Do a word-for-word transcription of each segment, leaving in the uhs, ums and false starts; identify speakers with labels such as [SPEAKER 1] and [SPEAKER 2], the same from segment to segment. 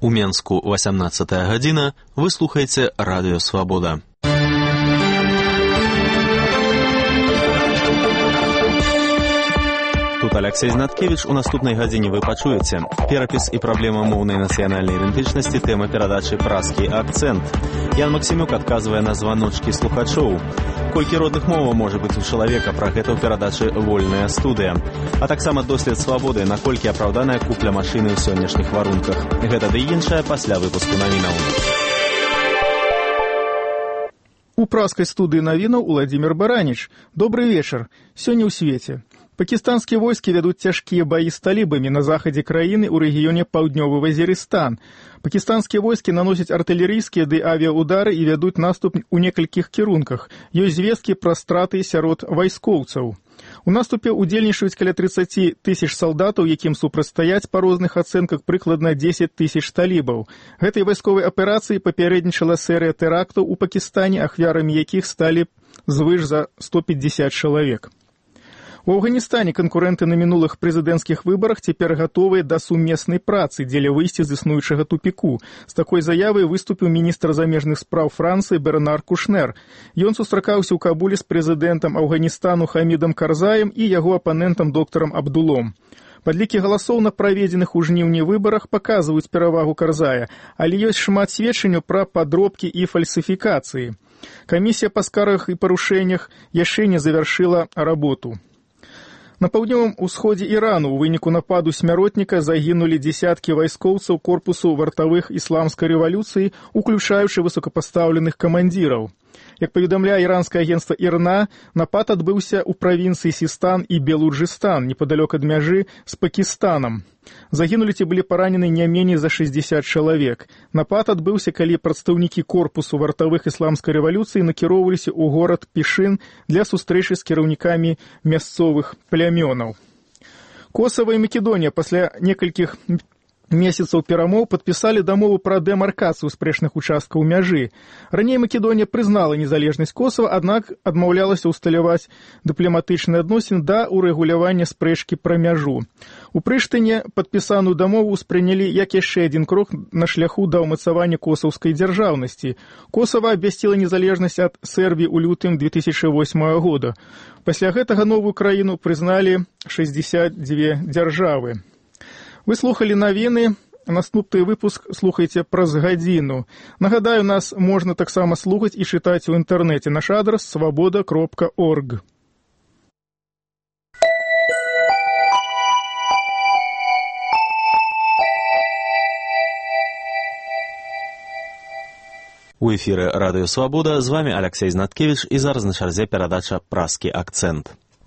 [SPEAKER 1] У Менску васямнаццатая гадзіна, вы слухаеце Радыё Свабода. Тут Алексей Знаткевич. У наступнай гадзіне вы пачуеце перапіс і праблема моўнай нацыянальнай ідэнтычнасці, тэма перадачы «Праскі акцэнт». Ян Максімюк адказвае на званочкі слухачоў. Колькі родных моваў можа быць у чалавека, пра гэта ў перадачы «Вольная студыя». А таксама дослед свабоды, наколькі апраўданая купля машыны ў сённяшніх варунках. Гэта ды іншае пасля выпуску навінаў.
[SPEAKER 2] У праскай студыі навінаў Уладзімір Бараніч. Добрый вечар. Сёння ў свеце. Пакістанскія войскі вядуць цяжкія баі з талібамі на захадзе краіны ў рэгіёне Паўднёвы Вазірыстан. Пакістанскія войскі наносяць артылерыйскія ды авіаудары і вядуць наступ у некалькіх кірунках. Ёсць звесткі пра страты сярод вайскоўцаў. У наступе удзельнічаюць каля трыццаць тысяч салдатаў, якім супрацьстаяць па розных ацэнках прыкладна дзесяць тысяч талібаў. Гэтай вайсковай аперацыі папярэднічала серыя тэрактаў у Пакістане, ахвярамі якіх сталі звыш за сто пятьдесят чалавек. У Афганістане канкурэнты на мінулых прэзідэнцкіх выбарах цяпер гатовыя да сумеснай працы дзеля выйсця з існуючага тупіку. З такой заявай выступіў міністр замежных спраў Францыі Бернар Кушнер. Ён сустракаўся ў Кабуле з прэзідэнтам Афганістану Хамідам Карзаем і яго апанентам доктарам Абдулом. Падлікі галасоў на праведзеных у жніўні выбарах паказваюць перавагу Карзая, але ёсць шмат сведчанняў пра падробкі і фальсіфікацыі. Камісія па скаргах і парушэннях яшчэ не завяршыла работу. На паўднёвым усходзе Ірану ў выніку нападу смяротніка загінулі дзесяткі вайскоўцаў корпусу вартавых ісламскай рэвалюцыі, уключаючы высокапастаўленых камандзіраў. Як паведамляе іранскае агенцтва ІРНА, напад адбыўся ў правінцыі Сістан і Белуджыстан, непадалёк ад мяжы з Пакістанам. Загінулі ці былі паранены не меней за шэсцьдзесят чалавек. Напад адбыўся, калі прадстаўнікі корпусу вартавых ісламскай рэвалюцыі накіроўваліся ў горад Пішын для сустрэчы з кіраўнікамі мясцовых плямёнаў. Косава і Македонія пасля некалькіх месяцаў перамоў падпісалі дамову пра дэмаркацыю спрэчных участкаў мяжы. Раней Македонія прызнала незалежнасць Косава, аднак адмаўлялася ўсталяваць дыпламатычныя адносіны да ўрэгулявання спрэчкі пра мяжу. У Прыштыне падпісаную дамову ўспрынялі як яшчэ адзін крок на шляху да ўмацавання косаўскай дзяржаўнасці. Косава абвясціла незалежнасць ад Сербіі ў лютым две тысячы восьмага года. Пасля гэтага новую краіну прызналі шэсцьдзесят дзве дзяржавы. Вы слухалі навіны, наступны выпуск слухайце праз гадзіну. Нагадаю, нас можна таксама слухаць і чытаць у інтэрнэце. Наш адрас свабода кропка орг.
[SPEAKER 1] У эфіры Радыё Свабода, з вами Алексей Знаткевич, і зараз на чарзе перадача «Праскі акцэнт».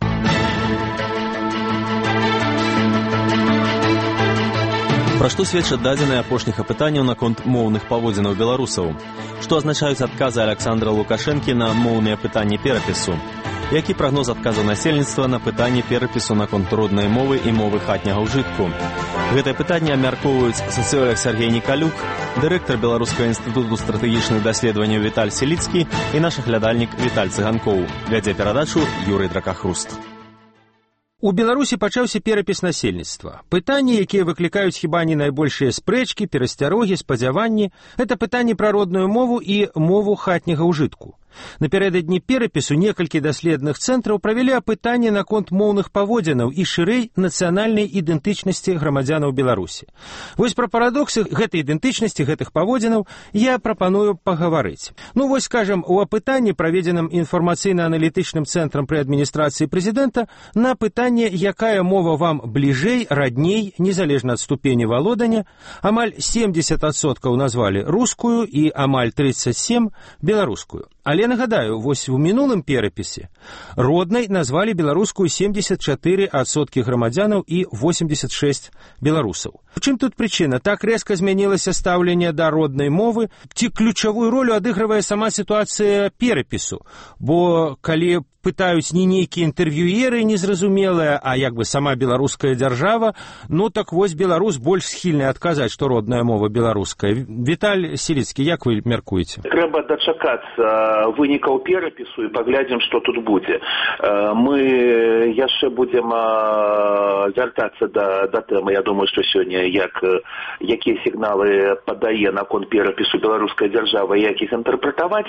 [SPEAKER 1] Пра што сведчаць дадзеныя апошніх апытанняў наконт моўных паводзінаў беларусаў? Што азначаюць адказы Александра Лукашэнкі на моўныя пытанні перапісу? Які прагноз адказаў насельніцтва на пытанні перапісу наконт роднай мовы і мовы хатняга ўжытку? Гэтае пытанне абмяркоўваюць сацыёлог Сергей Нікалюк, дырэктар Беларускага інстытуту стратэгічных даследаванняў Віталь Селіцкі і наш аглядальнік Віталь Цыганкоў. Вядзе перадачу Юрый Дракахруст.
[SPEAKER 3] У Беларусі пачаўся перапіс насельніцтва. Пытанні, якія выклікаюць хіба не найбольшыя спрэчкі, перасцярогі, спадзяванні, гэта пытанні пра родную мову і мову хатняга ўжытку. Напярэдадні перапісу некалькі даследных цэнтраў правялі апытанні наконт моўных паводзінаў і шырэй нацыянальнай ідэнтычнасці грамадзянаў Беларусі. Вось пра парадоксы гэтай ідэнтычнасці, гэтых паводзінаў я прапаную пагаварыць. Ну вось, скажам, у апытанні, праведзеным інфармацыйна-аналітычным цэнтрам пры адміністрацыі прэзідэнта, на пытанне, якая мова вам бліжэй, радней, незалежна ад ступені валодання, амаль семьдесят адсоткаў назвалі рускую і амаль тридцать семь беларускую. Але нагадаю, вось у мінулым перапісе роднай назвалі беларускую семьдесят четыре адсоткі грамадзянаў і восемьдесят шесть беларусаў. У чым тут прычына? Так рэзка змянілася стаўленне да роднай мовы, ці ключавую ролю адыгрывае сама сітуацыя перапісу? Бо калі пытаюць не нейкія інтэрв'юеры незразумелыя, а як бы сама беларуская дзяржава, ну так вось беларус больш схільны адказаць, што родная мова беларуская. Віталь Селіцкі, як вы мяркуеце?
[SPEAKER 4] Трэба дачакацца вынікаў перапісу і паглядзім, што тут будзе. Мы яшчэ будзем вяртацца да, да тэмы. Я думаю, што сёння як, якія сігналы падае наконт перапісу беларуская дзяржава, як іх інтэрпрэтаваць.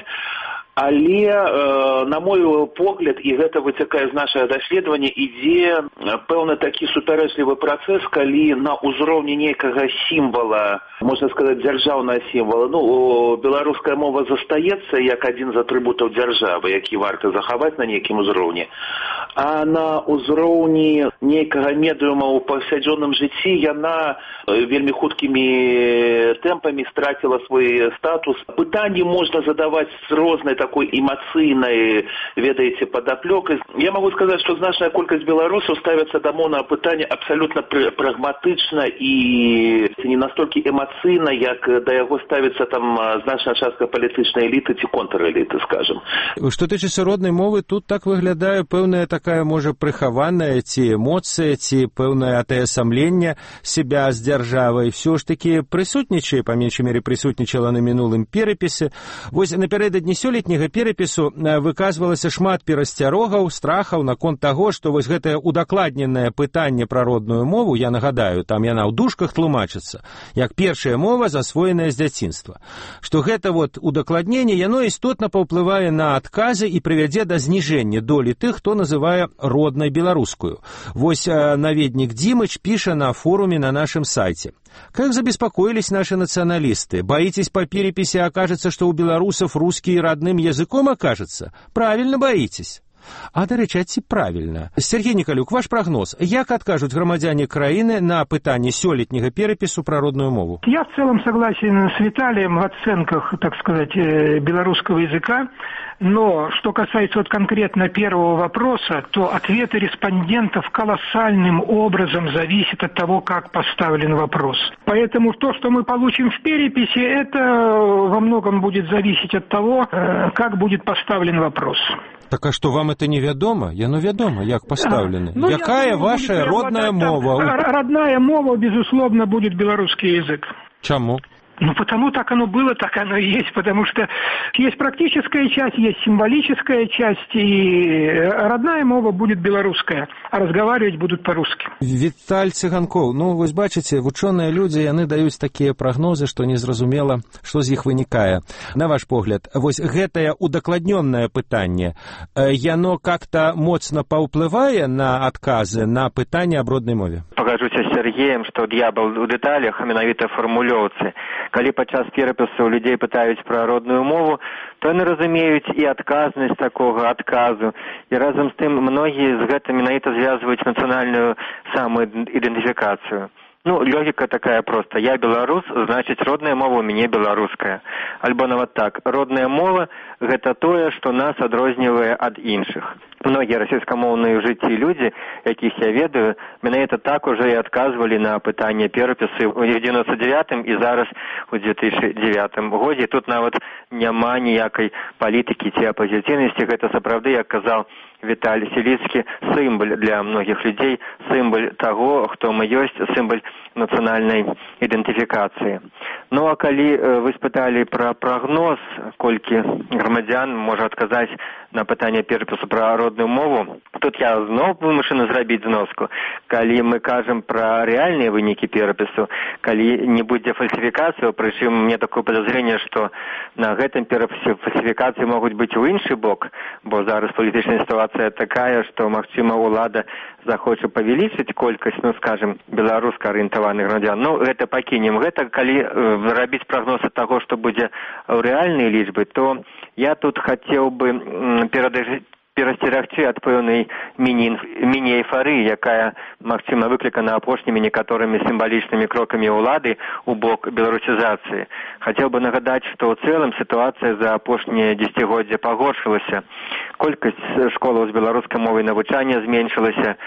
[SPEAKER 4] Але, э, на мой погляд, і гэта вытякае з нашага даследавання, ідзе пэўны такі супярэчлівы працэс, калі на ўзроўні нейкага сімвала, можна сказаць, дзяржаўнага сімвала, ну, беларуская мова застаецца як адзін з атрыбутаў дзяржавы, які варта захаваць на нейкім узроўні. А на ўзроўні нейкага медыума ў паўсядзённым жыцці яна вельмі хуткімі тэмпамі страціла свой статус. Пытанні можна задаваць з рознай такой эмацыйнай, ведаеце, падаплёкай. Я могу сказаць, што значная колькасць беларусаў ставяцца да моўнага пытання абсалютна прагматычна і не настолькі эмацыйна, як да яго ставіцца там значная частка палітычнай эліты ці контрэліты, скажем.
[SPEAKER 3] Што тычыцца роднай мовы, тут так выглядае пэўная такая, можа, прыхаваная ці эмоцыя, ці пэўнае атаясамленне себя з дзяржавай. Всё ж такі прысутнічае, па меншай мере прысутнічала на мінулым перапісе. Вось напярэдадні сёлетняга перапісу выказвалася шмат перасцярогаў, страхаў наконт таго, што вось гэтае удакладненае пытанне пра родную мову, я нагадаю, там яна ў дужках тлумачыцца, як першая мова, засвоеная з дзяцінства. Што гэта вот удакладненне, яно істотна паўплывае на адказы і прывядзе да зніжэння долі тых, хто называе роднай беларускую. Вось наведнік Дзімыч піша на форуме на нашем сайте. Как забеспокоились наши националисты? Боитесь, по переписи окажется, что у белорусов русский родным языком окажется? Правильно боитесь. А, дарэчы, ці правільна. Сергей Николюк, ваш прогноз. Як адкажуць грамадзяне краіны на пытанне сёлетняга перапісу пра родную мову?
[SPEAKER 5] Я в целом согласен с Виталием в оценках, так сказать, белорусского языка. Но что касается вот конкретно первого вопроса, то ответы респондентов колоссальным образом зависят от того, как поставлен вопрос. Поэтому то, что мы получим в переписи, это во многом будет зависеть от того, как будет поставлен вопрос.
[SPEAKER 3] Так а что, вам это невядома? Яно вядома, як поставлено. Ну, Якая думаю, ваша родная мова?
[SPEAKER 5] Родная мова, безусловно, будет белорусский язык.
[SPEAKER 3] Чему?
[SPEAKER 5] Ну, потому так оно было, так оно и есть, потому что есть практическая часть, есть символическая часть, и родная мова будет белорусская, а разговаривать будут по-русски.
[SPEAKER 3] Віталь Цыганкоў, ну, вось бачыце, вучоныя людзі, яны даюць такія прагнозы, што незразумела, што з іх вынікае. На ваш погляд, вось гэтае удакладнёнае пытанне, яно как-то моцна паўплывае на адказы на пытанне аб роднай мове?
[SPEAKER 6] Пагажуся з Сергеем, што д'ябал у дэталях, а менавіта фармулёўцы. Калі падчас перапісу у людзей пытаюць пра родную мову, то яны разумеюць і адказнасць такога адказу. І разам з тым многія з гэтым менавіта звязваюць нацыянальную самаідэнтыфікацыю. Ну, логика такая просто. Я беларус, значит, родная мова у мяне беларуская. Альбо нават так. Родная мова – гэта тое, што нас адрознівае ад іншых. Многія расійскамоўныя ў жыцці людзі, якіх я ведаю, менавіта так уже і адказвалі на пытанне перапісы ў девяносто девятым і зараз у две тысячи девятым годзе. Тут нават няма ніякай палітыкі ці апазіцыйнасці. Гэта сапраўды, як казаў Віталь Селіцкі, сімвол для многіх людзей, сімвол таго, хто мы ёсць, сімвол нацыянальнай ідэнтыфікацыі. Ну, а калі вы спыталі пра прагноз, колькі грамадзян можа адказаць на пытанне перапісу пра родную мову, тут я зноў вымушаны зрабіць зноску. Калі мы кажам пра рэальныя вынікі перапісу, калі не будзе фальсіфікацыі, прычым мне такое падазренне, што на гэтым перапісе фальсіфікацыі могуць быць у іншы бок, бо зараз палітычная сітуацыя такая, што, магчыма, улада захоча павялічыць колькасць, ну, скажем, беларуска-арыентаваных грамадзян. Ну, гэта пакінем. Гэта, калі э, рабіць прагноз ад таго, што будзе ў рэальныя лічбы, то я тут хацеў бы м, перадажыць перасцерагчы ад пэўнай міні-эйфарыі, якая, магчыма, выклікана апошнімі некаторымі сімвалічнымі крокамі ўлады ў бок беларусізацыі. Хацеў бы нагадаць, што ў цэлым сітуацыя за апошнія дзесяцігоддзя пагоршылася. Колькасць школаў з беларускай мовай навучання зменшылася.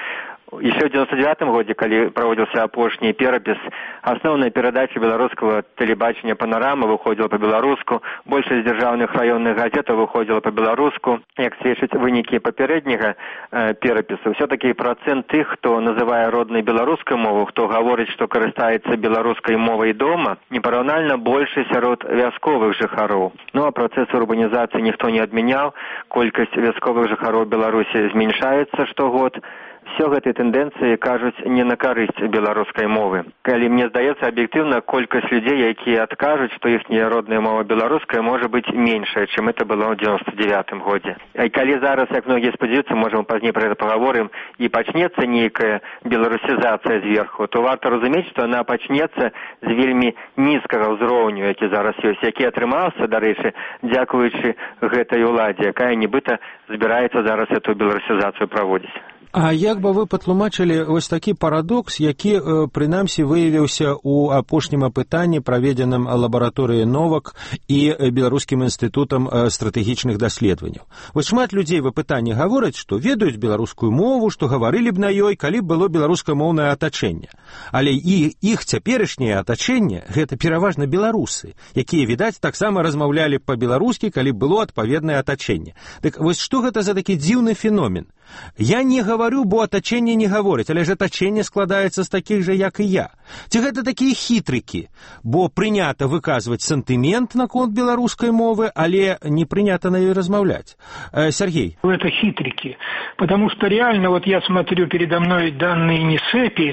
[SPEAKER 6] Еще в девяносто девятом году, когда проводился апошний перапис, основная передача белорусского телебачения «Панорама» выходила по-белоруску, большая из державных районных газет выходила по-белоруску. Як сведчаць вынікі папярэдняга э, перапісу, все-таки процент тых, хто называе роднай беларускай мову, хто гаворыць, што карыстаецца беларускай мовай дома, непараўнальна больше сярод вясковых жыхароў. Ну а працэс урбанізацыі ніхто не адмяняў, колькасць вясковых жыхароў Беларусі зменшаецца штогод. Все гэтыя тэндэнцыі кажуць не на карысць беларускай мовы. Калі мне здаецца, аб'ектыўна колькасць людзей, якія адкажуць, што іхняя родная мова беларуская, можа быць меншая, чым это было ў девяносто девятым годзе. А калі зараз, як многія спадзяюцца, можам пазней пра гэта пагаворым, і пачнецца нейкая беларусізацыя зверху, то варта разумець, што яна пачнецца з вельмі нізкага ўзроўню, які зараз ёсць, які атрымаўся, дарэчы, дзякуючы гэтай уладзе, якая нібыта збіраецца зараз эту беларусізацыю праводзіць.
[SPEAKER 3] А як бы вы патлумачылі вось такі парадокс, які, прынамсі, выявіўся ў апошнім апытанні, праведзеным лабараторыяй Новак і Беларускім інстытутам стратэгічных даследаванняў. Вось шмат людзей в апытанні гавораць, што ведаюць беларускую мову, што гаварылі б на ёй, калі б было беларускамоўнае атачэнне. Але і іх цяперашняе атачэнне – гэта пераважна беларусы, якія, відаць, таксама размаўлялі па-беларускі, калі б было адпаведнае атачэнне. Дык вось што гэта за такі дзіўны феномен? Я не говорю, бо атачэнне не гаворыць, але ж атачэнне складаецца з такіх жа, як і я. Ці гэта такія хітрыкі, бо прынята выказваць сантымент наконт беларускай мовы, але не прынята на ёй размаўляць. Э, Сергей.
[SPEAKER 5] Это хитрики, потому что реально, вот я смотрю передо мной данные НИСЭПИ,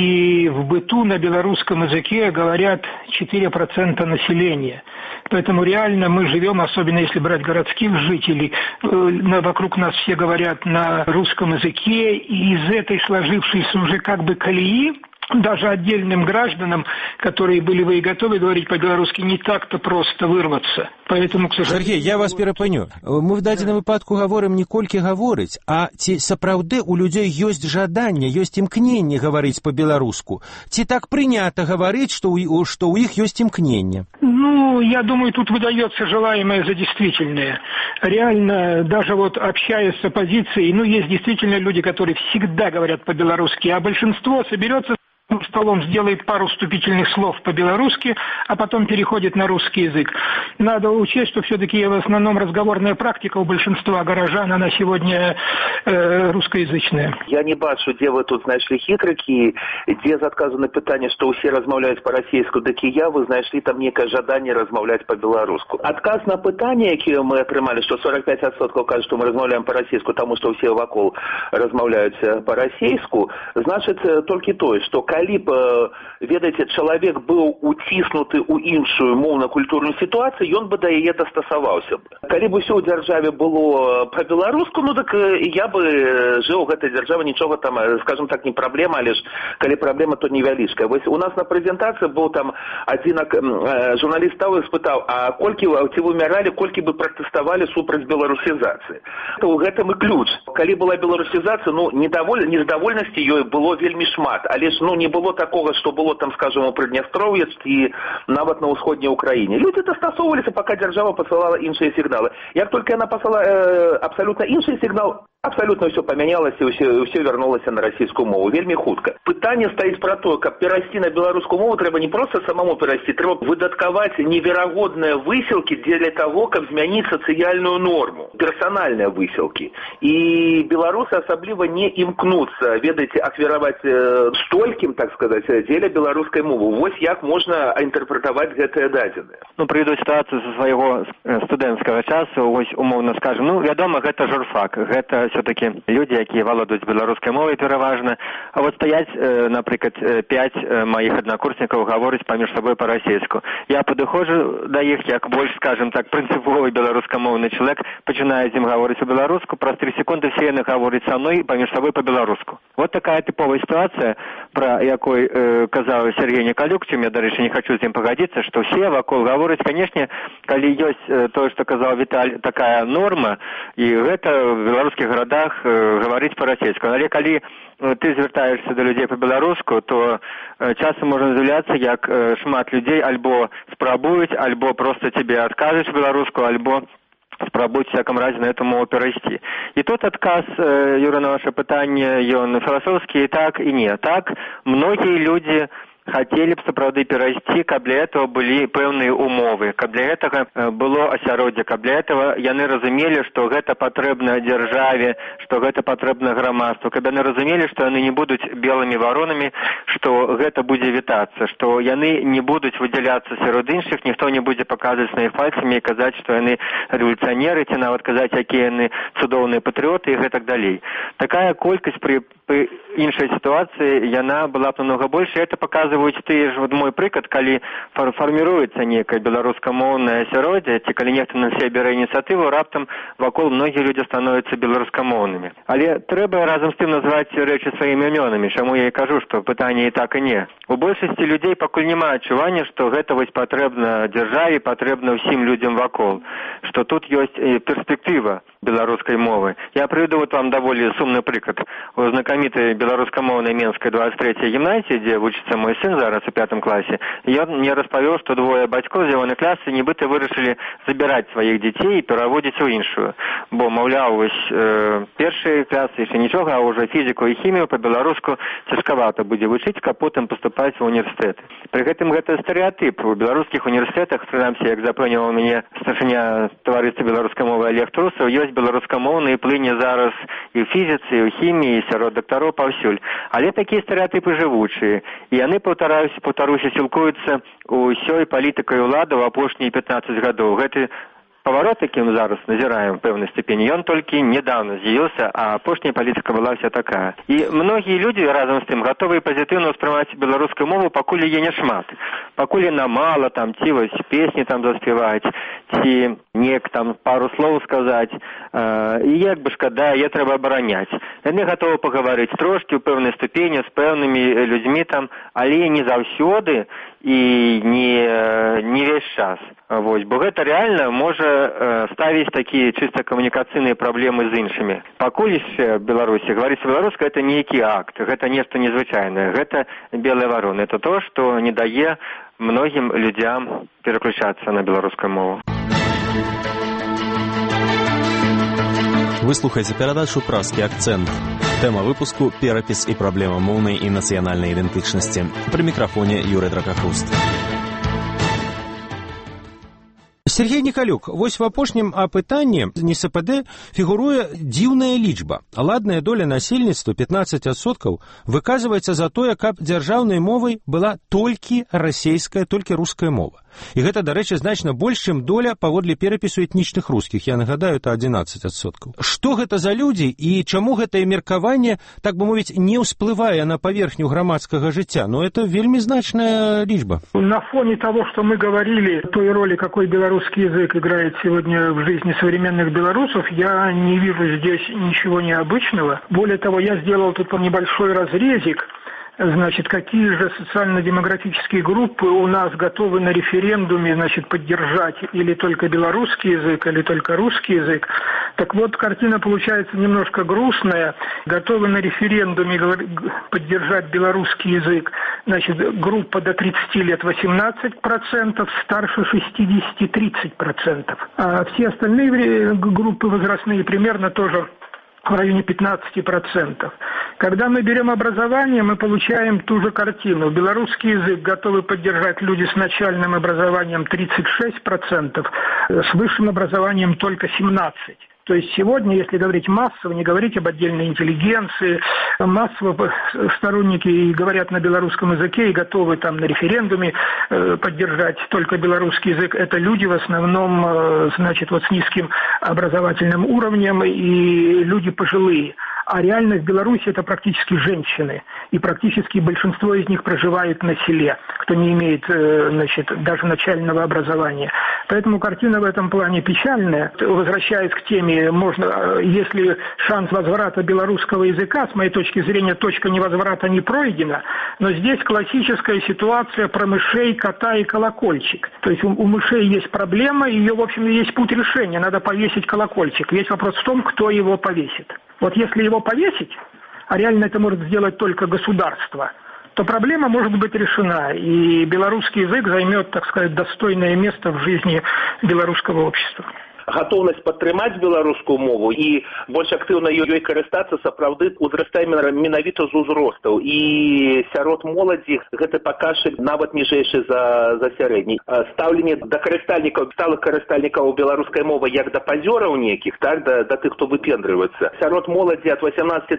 [SPEAKER 5] и в быту на белорусском языке говорят четыре процента населения. Поэтому реально мы живем, особенно если брать городских жителей, вокруг нас все говорят на русском языке, и из этой сложившейся уже как бы колеи, даже отдельным гражданам, которые были вы и готовы говорить по-белорусски, не так-то просто вырваться. Поэтому, к сожалению...
[SPEAKER 3] Сергей, я вас перапыню. Мы в дадзеным выпадку гаворым не колькі гаворыць, а ці сапраўды у людзей ёсць жаданне, ёсць імкненне гаварыць по-беларуску? Ці так прынята гаварыць, што ў, што ў іх ёсць імкненне?
[SPEAKER 5] Ну, я думаю, тут выдается желаемое за действительное. Реально, даже вот общаясь с оппозицией, ну, есть действительно люди, которые всегда говорят по-белорусски, а большинство соберется столом, сделает пару вступительных слов по-белорусски, а потом переходит на русский язык. Надо учесть, что все-таки в основном разговорная практика у большинства горожан, она сегодня э, русскоязычная.
[SPEAKER 4] Я не бачу, где вы тут знайшли хитрыкі, где заказано питание, что все размаўляюць по-расейску, так и я, вы знайшли там некое жаданне размаўляць по-беларуску. Отказ на питание, якое мы атрымалі, что сорок пять процентов кажут, что мы размаўляем по-расейску, потому что все вокруг размаўляюць по-расейску, значит только то, что калі б, ведаеце, чалавек быў уціснуты ў іншую моўна-культурную сітуацыю, ён бы да яе дастасаваўся б. Калі б усё ў дзяржаве было па-беларуску, ну так я бы жыў у гэтай дзяржаве, нічога там, скажем так, не праблема, але ж калі праблема, то невялічкая. Вось у нас на прэзентацыі быў там адзін журналіст стаў і спытаў, а колькі ці вымяралі, колькі бы пратэставалі супраць беларусізацыі. У гэтым і ключ. Калі была беларусізацыя, ну, нездавольнасці ёй было вельмі шмат, але ж, ну, не было такого, что было там, скажем, у Прыднястроўя и нават на ўсходняй Украине. Люди дастасоўваліся, пока держава посылала іншыя сигналы. Як только она послала э, абсолютно інший сигнал, абсолютно все поменялось и все, все вернулось на российскую мову. Вельмі хутка. Пытанне стаіць про то, как перайсці на беларускую мову, трэба не просто самому перайсці, трэба выдаткаваць неверагодныя высілкі для того, каб змяніць сацыяльную норму, персональныя высілкі. И беларусы асабліва не імкнуцца, ведаеце, ахвяраваць э, столькім, так сказать, дзеля беларускай мовы. Вось як можна інтэрпрэтаваць гэтыя дадзеныя.
[SPEAKER 6] Ну, прыйду сітуацыю са свайго студэнцкага часу, вось умоўна скажем, ну, вядома, гэта журфак, гэта все-таки людзі, якія валодаюць беларускай мовай пераважна, а вот стаяць, э, напрыклад, пяць маіх аднакурснікаў гаворыць паміж сабой па-расейску. Я падыходжу да іх, як больш, скажем так, прынцыповы беларускамоўны чалавек, пачынаю з ім гаворыць па-беларуску, праз тры секунды все яны гавораць са мной паміж сабой па-беларуску. Вот такая тыповая ситуация, про якой э, казаў Сергей Николюк, чым я, дарэчы, не хочу з ім пагадзіцца, што все вакол гавораць, канешне, калі ёсць э, тое, што казаў Віталь, такая норма, і гэта в беларускіх гарадах э, гаварыць па-расейску. Але калі э, ты звяртаешься да людзей па-беларуску, то э, часам можна з'яўляцца, як э, шмат людзей альбо спрабуюць, альбо проста цябе адкажуць беларуску, альбо спрабуюць у всяком разе на эту мову перайсці. І тут адказ, Юра, на ваше пытанне, ён філасофскі і так, і не так. Многія людзі хацелі б сапраўды перайсці, каб для этого былі пэўныя умовы, каб для гэтага было асяроддзе, каб для этого яны разумелі, што гэта патрэбна дзяржаве, што гэта патрэбна грамадству, каб яны разумелі, што яны не будуць белымі варонамі, што гэта будзе вітацца, што яны не будуць выдзяляцца сярод іншых, ніхто не будзе паказваць на іх пальцамі і казаць, што яны рэвалюцыянеры, ці нават казаць, якія яны цудоўныя патрыёты і гэтак далей. Такая колькасць пры, пры іншай сітуацыі, яна была б намного больш, і гэта паказвае тыя ж, вот мой прыклад, калі фар фарміруецца некае беларускамоўнае асяроддзе, ці калі нехта на сябе бярэ ініцыятыву, раптам вакол многія людзі становяцца беларускамоўнымі. Але трэба разам з тым назваць рэчы сваімі імёнамі, чаму я і кажу, што пытанне і так і не. У большасці людзей пакуль няма адчування, што гэта вось патрэбна дзяржаве, патрэбна ўсім людзям вакол, што тут ёсць перспектыва беларускай мовы. Я прыведу вот вам даволі сумны прыклад. У знакамітай беларускамоўнай Менскай двадцать трэцяй гімназіі, дзе вучыцца мой сын зараз у пятым класе, ён мне распавёў, што двое бацькоў з ягонай класы нібыта вырашылі забіраць сваіх дзяцей і пераводзіць у іншую. Бо, маўляў, вось э, першыя класы яшчэ нічога, а ўжо фізіку і хімію па-беларуску цяжкавата будзе вучыць, каб потым паступаць ва універсітэты. Пры гэтым гэта стэрэатып. У беларускіх універсітэтах, прынамсі, як запэўніваў мяне старшыня таварыства беларускай мовы Олег Трусаў, ёсць беларускамоўныя плыні зараз і ў фізіцы, і ў хіміі, і сярод дактароў паўсюль. Але такія стэрэатыпы жывучыя. І яны, паўтараюся, паўтаруся, сілкуюцца ўсёй палітыкай улады ў апошнія пятнаццаць гадоў. Гэты паварот, якім зараз назіраем у пэўнай ступені, ён толькі нядаўна з'явіўся, а апошняя палітыка была вся такая. І многія людзі разам з тым гатовыя пазітыўна ўспрымаць беларускую мову, пакуль яе няшмат. Пакуль яна мала, там, ці вось песні там заспяваць, ці нек там пару слоў сказаць, э, і як бы шкада, яе трэба абараняць. Яны гатовы пагаварыць трошкі ў пэўнай ступені з пэўнымі людзьмі там, але не заўсёды і не, не весь час. Вось, бо гэта рэальна можа э, ставіць такія чыста камунікацыйныя праблемы з іншымі. Пакуль яшчэ в Беларусі гаварыць беларуска — гэта нейкі акт, гэта нешта незвычайнае, гэта белая варона. Это то, што не дае многім людзям пераключацца на беларускую мову.
[SPEAKER 1] Вы слухаеце перадачу «Празкі акцэнт». Тэма выпуску – перапіс і праблема моўнай і нацыянальнай ідэнтычнасці. Пры мікрафоне Юрый Дракахруст.
[SPEAKER 3] Сергей Николюк, вось в апошнім апытанні НСПД фігуруе дзіўная лічба. Ладная доля насельніцтва пятнаццаць адсоткаў выказваецца за тое, каб дзяржаўнай мовай была толькі расейская, толькі руская мова. І гэта, дарэчы, значна больш, чым доля паводле перапісу этнічных рускіх. Я нагадаю, это адзінаццаць адсоткаў. Што гэта за людзі і чаму гэтае меркаванне, так бы мовіць, не ўсплывае на паверхню грамадскага жыцця? Ну, это вельмі значная лічба.
[SPEAKER 5] На фоне того, что мы говорили, той роли, какой белорусский язык играет сегодня в жизни современных белорусов, я не вижу здесь ничего необычного. Более того, я сделал тут небольшой разрезик. Значит, какие же социально-демографические группы у нас готовы на референдуме, значит, поддержать или только белорусский язык, или только русский язык. Так вот, картина получается немножко грустная. Готовы на референдуме поддержать белорусский язык, значит, группа до тридцати лет восемнадцать процентов, старше шестидесяти тридцать процентов. А все остальные группы возрастные примерно тоже в районе пятнадцати процентов. Когда мы берем образование, мы получаем ту же картину. Белорусский язык готовы поддержать люди с начальным образованием тридцать шесть процентов, с высшим образованием только семнадцать процентов. То есть сегодня, если говорить массово, не говорить об отдельной интеллигенции, массово сторонники говорят на белорусском языке и готовы там на референдуме поддержать только белорусский язык. Это люди в основном, значит, вот с низким образовательным уровнем и люди пожилые. А реально в Беларуси это практически женщины. И практически большинство из них проживает на селе, кто не имеет, значит, даже начального образования. Поэтому картина в этом плане печальная. Возвращаясь к теме, можно, если шанс возврата белорусского языка, с моей точки зрения, точка невозврата не пройдена, но здесь классическая ситуация про мышей, кота и колокольчик. То есть у, у мышей есть проблема, ее, в общем, есть путь решения, надо повесить колокольчик. Весь вопрос в том, кто его повесит. Вот если его повесить, а реально это может сделать только государство, то проблема может быть решена, и белорусский язык займет, так сказать, достойное место в жизни белорусского общества.
[SPEAKER 4] гатоўнасць падтрымаць беларускую мову і больш актыўна ёй карыстацца сапраўды ўзрастае менавіта з узростаў. І сярод моладзі гэты паказчык нават ніжэйшы за, за сярэдні. Стаўленне да карыстальнікаў, сталых карыстальнікаў беларускай мовы як да пазёраў некіх, так, да, да тых, хто выпендрываецца. Сярод моладзі ад васямнаццаці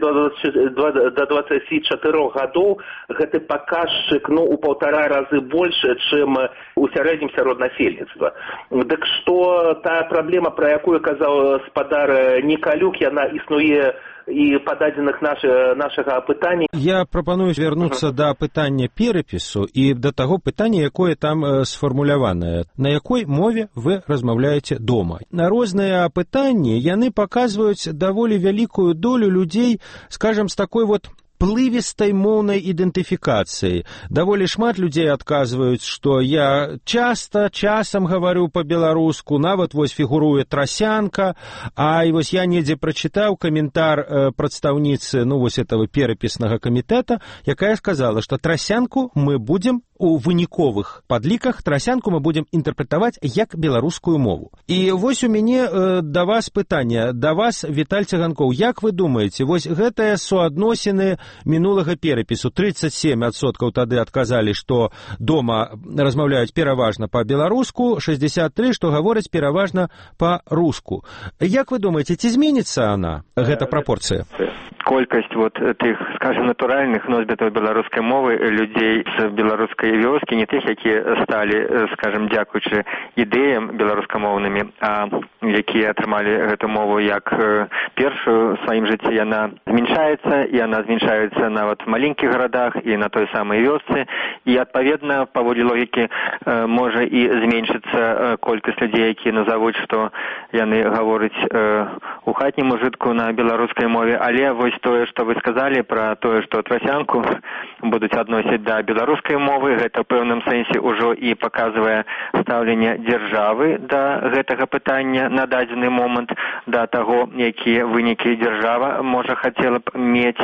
[SPEAKER 4] да дваццаці чатырох гадоў гэты паказчык, ну, у паўтара разы больше, чым у сярэднім сярод насельніцтва. Дык што та праблема, пра якую казаў спадар Николюк, яна існуе і па дадзеных нашага пытання.
[SPEAKER 3] Я прапаную вярнуцца да пытання перапісу і да таго пытання, якое там сфармуляванае. На якой мове вы размаўляеце дома? На розныя пытанні яны паказваюць даволі вялікую долю людзей, скажам, з такой вот плывістай моўнай ідэнтыфікацыі. Даволі шмат людзей адказваюць, што я часта, часам гаварю па-беларуску, нават вось фігуруе трасянка, а і вось я недзе прачытаў каментар э, прадстаўніцы, ну вось этого перапіснага камітэта, якая сказала, што трасянку мы будзем у выніковых падліках, трасянку мы будзем інтэрпрэтаваць як беларускую мову. І вось у мяне э, да вас пытанне, да вас, Віталь Цыганкоў, як вы думаеце, вось гэтыя суадносіны мінулага перапісу, тридцать семь адсоткаў тады адказалі, што дома размаўляюць пераважна па-беларуску, шестьдесят три, што гавораць пераважна па-руску. Як вы думаеце, ці зменіцца она, гэта прапорцыя?
[SPEAKER 6] Колькасць вот тых, скажем, натуральных носьбітаў беларускай мовы людзей з беларускай вёскі, не тых, якія сталі, скажем, дзякуючы ідэям беларускамоўнымі, а якія атрымалі гэту мову як першую в сваім жыцці, яна зменшаецца, і яна зменшаецца нават в маленькіх гарадах і на той самай вёсцы, і адпаведна, паводле логікі, можа і зменшыцца колькасць людзей, якія назавуць, што яны гавораць у хатнім ужытку на беларускай мове, але вось тое, што вы сказалі пра тое, што трасянку будуць адносіць да беларускай мовы, гэта ў пэўным сэнсе ўжо і паказвае стаўленне дзяржавы да гэтага пытання на дадзены момант, да таго, якія вынікі дзяржава можа хацела б мець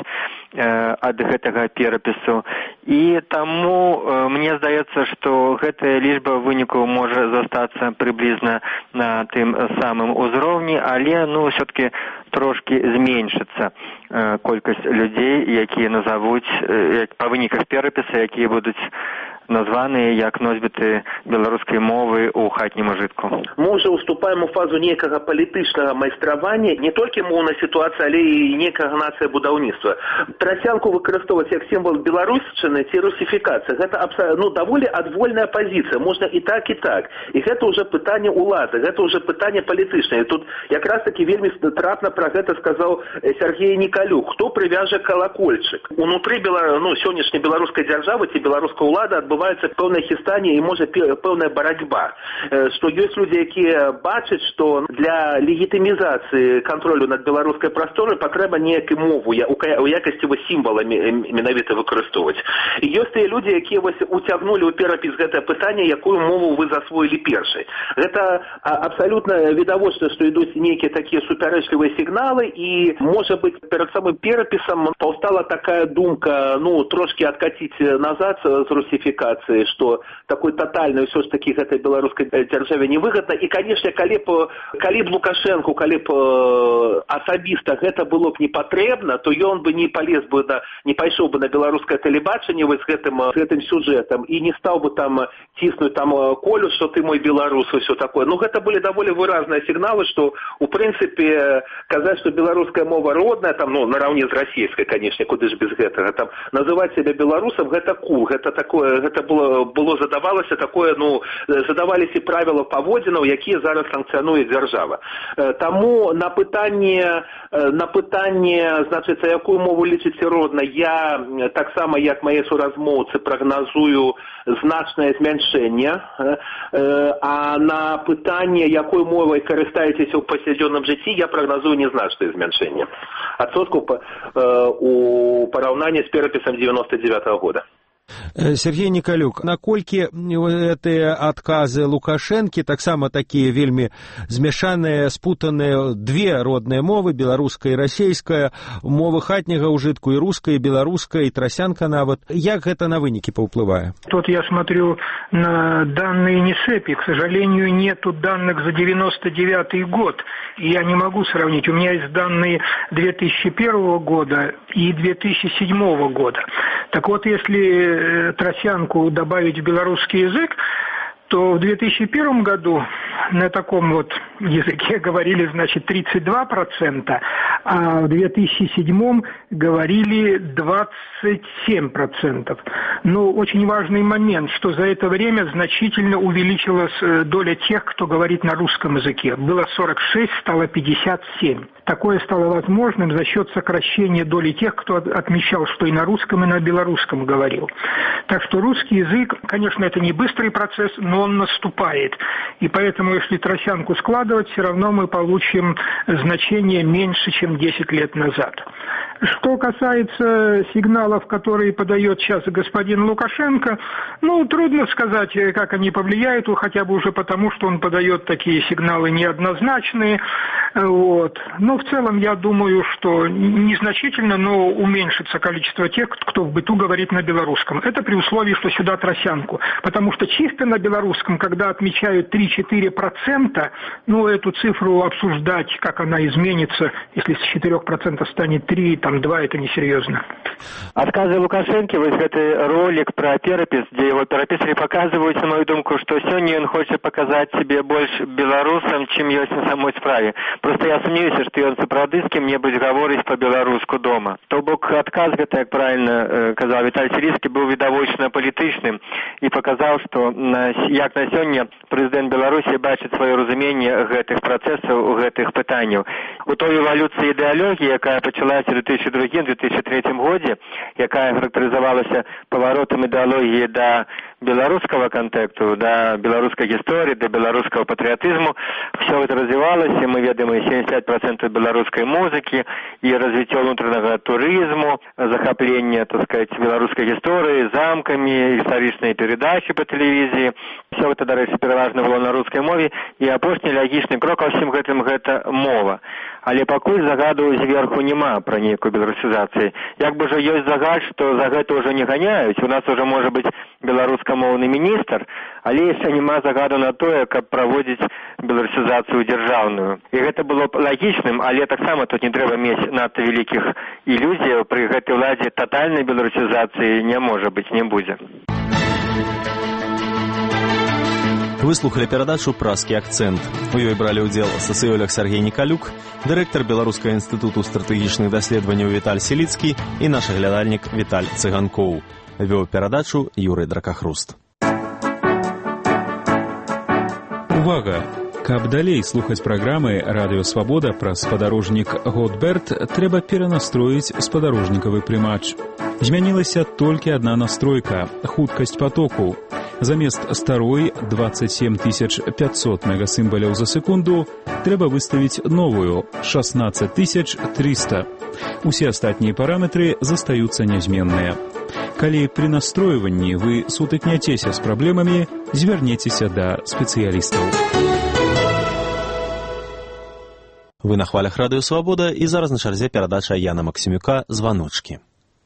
[SPEAKER 6] ад гэтага перапісу. І таму э, мне здаецца, што гэтая лічба вынікаў можа застацца прыблізна на тым самым узроўні, але, ну, ўсё-таки трошки зменшыцца э, колькасць людзей, якія назавуць э, па выніках перапіса, якія будуць названыя як носьбіты беларускай мовы ў хатнім ужытку.
[SPEAKER 4] Мы ўжо уступаем у фазу некага палітычнага майстравання, не толькі моўнай сітуацыі, але і некага нацыя будаўніцтва. Трасянку выкарыстоўваць як сімвал беларусчыны ці русіфікацыі. Гэта абсолютно, ну, даволі адвольная пазіцыя, можна і так, і так. І гэта ўжо пытанне ўлады, гэта ўжо пытанне палітычнае. Тут якраз таки вельмі трапна пра гэта сказаў Сергей Николюк. Хто прывяжа калакольчык? Унутры бела... ну, сённяшняй беларускай дзяржавы ці беларуская ўлада адбываецца пэўнае хістанне і можа пэўная барацьба. Што ёсць людзі, якія бачаць, што для легітымізацыі кантролю над беларускай прасторай патрэба неякую мову у якасці сімвала менавіта выкарыстоўваць. І ёсць тыя людзі, якія уцягнулі ў перапіс гэтае пытанне, якую мову вы засвоілі першай. Гэта абсалютна відавочна, што ідуць нейкія такія супярэчлівыя сігналы, і, можа быць, перад самым перапісам паўстала такая думка, ну, трошки адкаціць назад з русіфікацыі, што такой тотальной ўсё ж такі гэтай беларускай дзяржаве невыгадна. І, канешне, калі б, калі б Лукашенку, калі б асабіста гэта было б не патрэбна, то ён бы не палез бы на, не пайшоў бы на беларускае тэлебачанне з гэтым, з гэтым сюжэтам і не стаў бы там ціснуць там Колю, што ты мой беларус, і ўсё такое. Ну, гэта былі даволі выразныя сігналы, што, у прынцыпе, казаць, што беларуская мова родная, там, ну, нараўне з расійскай, канешне, куды ж без гэтага, там, называць сябе беларусам, гэта кул, гэта такое, гэта было, было задавалася такое, ну, задаваліся правіла паводзінаў, якія зараз санкцыянуе дзяржава. Таму на пытанне, на пытанне, значыць, якую мову лічыце роднай, я таксама, як мае суразмоўцы, прагназую значнае змяншэнне, а на пытанне, якой мовай карыстаецеся ў паўсядзённым жыцці, я прагназую незначнае змяншэнне адсоткаў у параўнанні з перапісам девяносто девятого года.
[SPEAKER 3] Сергей Николюк, наколькі гэтыя адказы Лукашэнкі таксама такія вельмі змяшаныя, спутаныя две родныя мовы, беларуская і расейская, мовы хатняга ўжытку і руская, і беларуская, і трасянка нават. Як гэта на вынікі паўплывае?
[SPEAKER 5] Тут я смотрю на данные НИСЭПИ. К сожалению, нету данных за девяносто девятый год. И я не могу сравнить. У меня есть данные две тысячи первого года и две тысячи седьмого года. Так вот, если тросянку добавить в белорусский язык, то в две тысячи первом году на таком вот языке говорили, значит, тридцать два процента, а в две тысячи седьмом говорили двадцать семь процентов. Но очень важный момент, что за это время значительно увеличилась доля тех, кто говорит на русском языке. Было сорок шесть, стало пятьдесят семь. Такое стало возможным за счет сокращения доли тех, кто отмечал, что и на русском, и на белорусском говорил. Так что русский язык, конечно, это не быстрый процесс, но он наступает. И поэтому, если тросянку складывать, все равно мы получим значение меньше, чем десять лет назад. Что касается сигналов, которые подает сейчас господин Лукашенко, ну, трудно сказать, как они повлияют, хотя бы уже потому, что он подает такие сигналы неоднозначные. Вот. Но в целом я думаю, что незначительно, но уменьшится количество тех, кто в быту говорит на белорусском. Это при условии, что сюда тросянку. Потому что чисто на белорусском, когда отмечают три-четыре процента, ну, эту цифру обсуждать, как она изменится, если с четырёх процентов станет три, там два, это несерьезно.
[SPEAKER 6] Адказы Лукашэнкі, вось гэты ролик про перапіс, дзе его перапісалі, паказваюць, на мою думку, што сёння ён хоча паказаць сябе больш беларусам, чым ёсць на самой справе. Просто я сумнеюся, што ён сапраўды з кім-небудзь гаворыць па-беларуску дома. То бок адказ гэта, як правільна э, казаў Віталь Сірійскі, быў відавочна палітычным і паказаў, што на, як на сёння прэзідэнт Беларусі бачыць сваё разуменне гэтых працэсаў, гэтых пытанняў. У той эвалюцыі ідэалогіі, якая пачалася ў две тысячи другім - две тысячи третьем годзе, якая характарызавалася паваротам ідэалогіі да беларускага контексту, да беларускай гісторыі, да беларускага патрыятызму, все это развивалось, мы ведаем и семьдесят пять процентов беларускай музыкі, і развіццё ўнутранага турызму, захапленне, так сказать, беларускай гісторыі, замкамі, гістарычныя перадачы по тэлевізіі. Все это, дарэчы, пераважна было на рускай мове, і апошні лагічны крок ва ўсім гэтым гэта мова. Але пакуль загаду зверху няма пра нейкую беларусізацыю. Як бы жа ёсць загад, што за гэта ўжо не ганяюць, у нас уже можа быць беларускамоўны міністр, але яшчэ няма загаду на тое, каб праводзіць беларусізацыю дзяржаўную. І гэта было б лагічным, але таксама тут не трэба мець надта вялікіх ілюзій, пры гэтай уладзе татальнай беларусізацыі не можа быць, не будзе.
[SPEAKER 1] Выслухали перадачу «Празкі акцэнт». У ёй бралі ўдзел сацыёлог Сергей Николюк, дырэктар Беларускага інстытуту стратэгічных даследаванняў Віталь Сіліцкі і наш глядальнік Віталь Цыганкоў. Вёў перадачу Юрый Дракахруст.
[SPEAKER 7] Увага! Каб далей слухаць праграмы «Радыё Свабода» пра спадарожнік Готберт, трэба перанастроіць спадарожнікавы прымач. Змянілася толькі адна настройка – хуткасць патоку. Замест старой двадцать семь тысяч пятьсот мегасімбаляў за секунду трэба выставіць новую – шестнадцать тысяч триста. Усе астатнія параметры застаюцца нязменныя. Калі пры настройванні вы сутыкняцеся з праблемамі, звярнецеся да спецыялістаў.
[SPEAKER 1] Вы на хвалях Радыё Свабода, і зараз на чарзе перадача Яна Максімюка «Званочкі».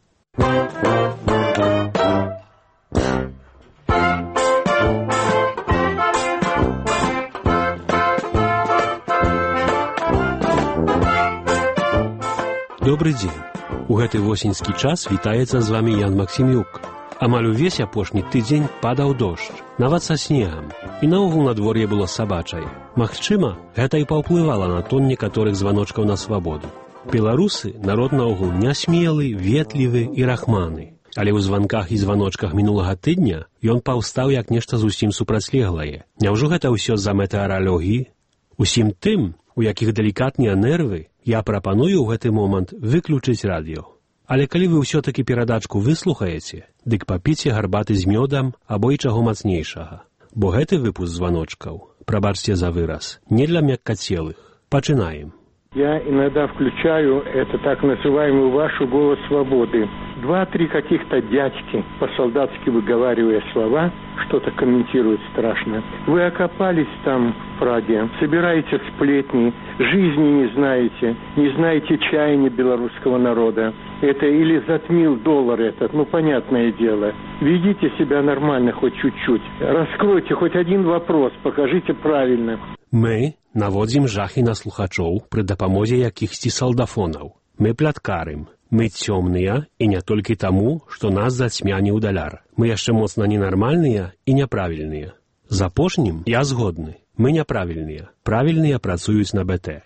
[SPEAKER 8] Добрый дзень. У гэты восеньскі час вітаецца з вами Ян Максімюк. Амаль увесь апошні тыдзень падаў дождж, нават са снегам, і наогул надвор'е было сабачай. Магчыма, гэта і паўплывала на тон некаторых званочкаў на свабоду. Беларусы народ наогул нясмелы, ветлівы і рахманы. Але ў званках і званочках мінулага тыдня ён паўстаў як нешта зусім супрацьлеглае. Няўжо гэта ўсё з-за метэаралогіі? Усім тым, у якіх далікатныя нервы, я прапаную ў гэты момант выключыць радыё. Але калі вы ўсё-такі перадачку выслухаеце, дык папіце гарбаты з мёдам або і чаго мацнейшага. Бо гэты выпуск званочкаў, прабачце за выраз, не для мяккацелых. Пачынаем.
[SPEAKER 9] Я иногда включаю это так называемую вашу «Голос свободы». Два-три каких-то дядьки, по-солдатски выговаривая слова, что-то комментируют страшно. Вы окопались там в Праге, собираете сплетни, жизни не знаете, не знаете чаяния белорусского народа. Это или затмил доллар этот, ну, понятное дело. Ведите себя нормально хоть чуть-чуть. Раскройте хоть один вопрос, покажите правильно.
[SPEAKER 8] Мы наводзім жахі на слухачоў пры дапамозе якіхсьці салдафонаў. Мы пляткарым. Мы цёмныя і не толькі таму, што нас зацьмяніў даляр. Мы яшчэ моцна ненармальныя і няправільныя. З апошнім я згодны. Мы няправільныя. Правільныя працуюць на БТ.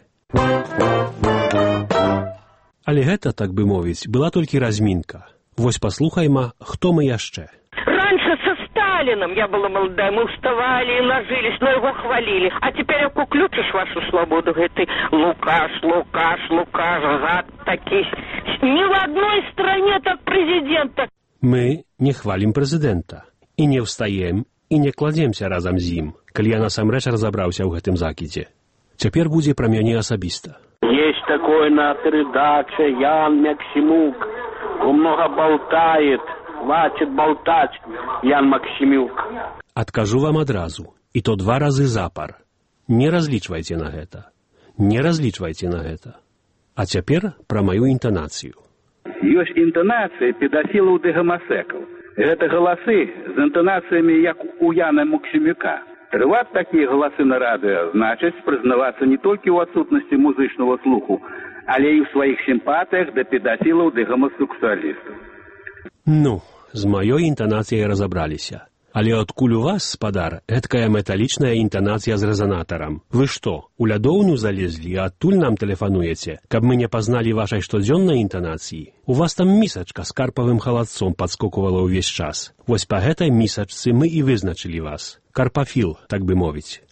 [SPEAKER 8] Але гэта, так бы мовіць, была толькі размінка. Вось паслухайма, хто мы яшчэ.
[SPEAKER 10] Раньше со Сталином я была молодая, мы уставали и ложились, но его хвалили. А теперь как уключишь вашу свободу, говорит, ты Лукаш, Лукаш, Лукаш, гад таки. Ни в одной стране так президента.
[SPEAKER 8] Мы не хвалим прэзідэнта. І не ўстаем, і не кладземся разам з ім, калі я насамрэч разабраўся ў гэтым закідзе. Цяпер будзе пра мяне асабіста.
[SPEAKER 11] Есть такой на передаче Ян Максимюк. Он много болтает. Хватит болтать, Ян Максимюк.
[SPEAKER 8] Адкажу вам адразу, і то два разы запар. Не разлічвайце на гэта. Не разлічвайце на гэта. А цяпер пра маю інтанацыю.
[SPEAKER 12] Ёсць інтанацыя педафілаў ды гамасекаў. Гэта галасы з інтанацыямі, як у Яна Максимюка. Трываць такія галасы на радыё значыць прызнавацца не толькі ў адсутнасці музычнага слуху, але і ў сваіх сімпатыях да педафілаў ды гамасексуалістаў.
[SPEAKER 8] Ну, з маёй інтанацыяй разабраліся. Але адкуль у вас, спадар, гэткая металічная інтанацыя з рэзанатарам? Вы што, у лядоўню залезлі і адтуль нам тэлефануеце, каб мы не пазналі вашай штодзённай інтанацыі? У вас там місачка з карпавым халадцом падскокувала ўвесь час. Вось па гэтай місачцы мы і вызначылі вас. Карпафіл, так бы мовіць.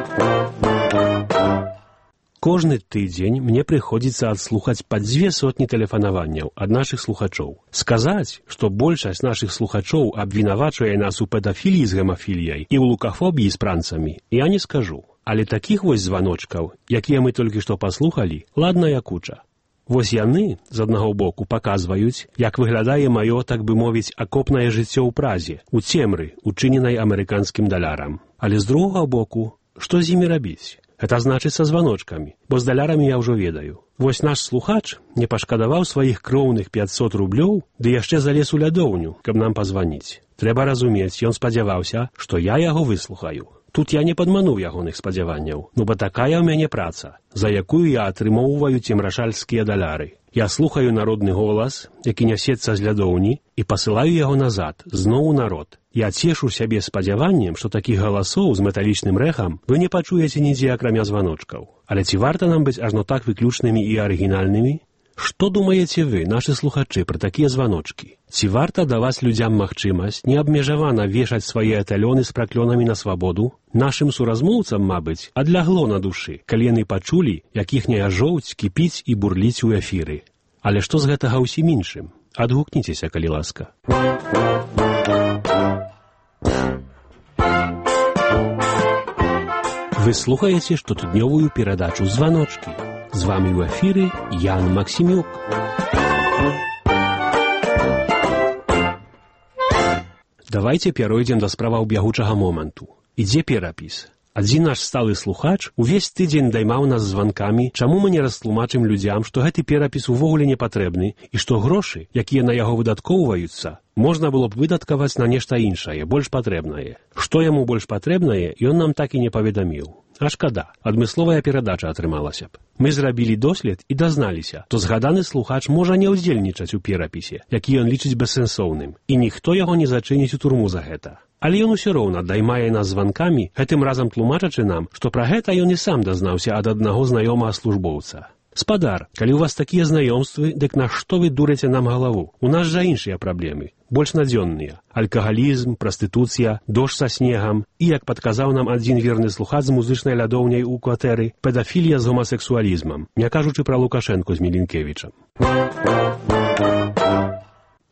[SPEAKER 8] Кожны тыдзень мне прыходзіцца адслухаць па дзве сотні тэлефанаванняў ад нашых слухачоў. Сказаць, што большасць нашых слухачоў абвінавачвае нас у педафіліі з гемафіліяй і ў лукафобіі з пранцамі, я не скажу. Але такіх вось званочкаў, якія мы толькі што паслухалі, ладная куча. Вось яны, з аднаго боку, паказваюць, як выглядае маё, так бы мовіць, акопнае жыццё ў Празе, у цемры, учыненай амерыканскім далярам. Але з другога боку, што з імі рабіць? Гэта значыць са званочкамі, бо з далярамі я ўжо ведаю. Вось наш слухач не пашкадаваў сваіх кроўных пятьсот рублёў, ды яшчэ залез у лядоўню, каб нам пазваніць. Трэба разумець, ён спадзяваўся, што я яго выслухаю. Тут я не падмануў ягоных спадзяванняў, ну бо такая ў мяне праца, за якую я атрымоўваю цемрашальскія даляры. Я слухаю народны голас, які нясецца з лядоўні, і пасылаю яго назад, зноў у народ. Я цешу сябе спадзяваннем, што такіх галасоў з металічным рэхам вы не пачуеце нідзе акрамя званочкаў. Але ці варта нам быць ажно так выключнымі і арыгінальнымі? Што думаеце вы, нашы слухачы, пра такія званочкі? Ці варта даваць людзям магчымасць неабмежавана вешаць свае эталёны з праклёнамі на свабоду? Нашым суразмоўцам, мабыць, адлягло на душы, калі яны пачулі, як іхняя жоўць кіпіць і бурліць у эфіры. Але што з гэтага ўсім іншым? Адгукніцеся, калі ласка. Вы слухаеце штотыднёвую перадачу «Званочкі». З вамі ў эфіры Ян Максимюк. Давайте перайдзем да справаў бягучага моманту. Ідзе перапіс. Адзін наш сталы слухач увесь тыдзень даймаў нас званкамі, чаму мы не растлумачым людзям, што гэты перапіс увогуле не патрэбны і што грошы, якія на яго выдаткоўваюцца, можна было б выдаткаваць на нешта іншае, больш патрэбнае. Што яму больш патрэбнае, ён нам так і не паведаміў. А шкада, адмысловая перадача атрымалася б. Мы зрабілі дослед і дазналіся, то згаданы слухач можа не ўдзельнічаць у перапісе, які ён лічыць бессэнсоўным, і ніхто яго не зачыніць у турму за гэта. Але ён усё роўна даймае нас званкамі, гэтым разам тлумачачы нам, што пра гэта ён і сам дазнаўся ад аднаго знаёмага службоўца. Спадар, калі ў вас такія знаёмствы, дык на што вы дурыце нам галаву? У нас жа іншыя праблемы, больш надзённыя. Алкагалізм, прастытуцыя, дождж са снегам і, як падказаў нам адзін верны слухач з музычнай лядоўняй у кватэры, педафілія з гомасексуалізмам, не кажучы пра Лукашэнку з Мілінкевічам.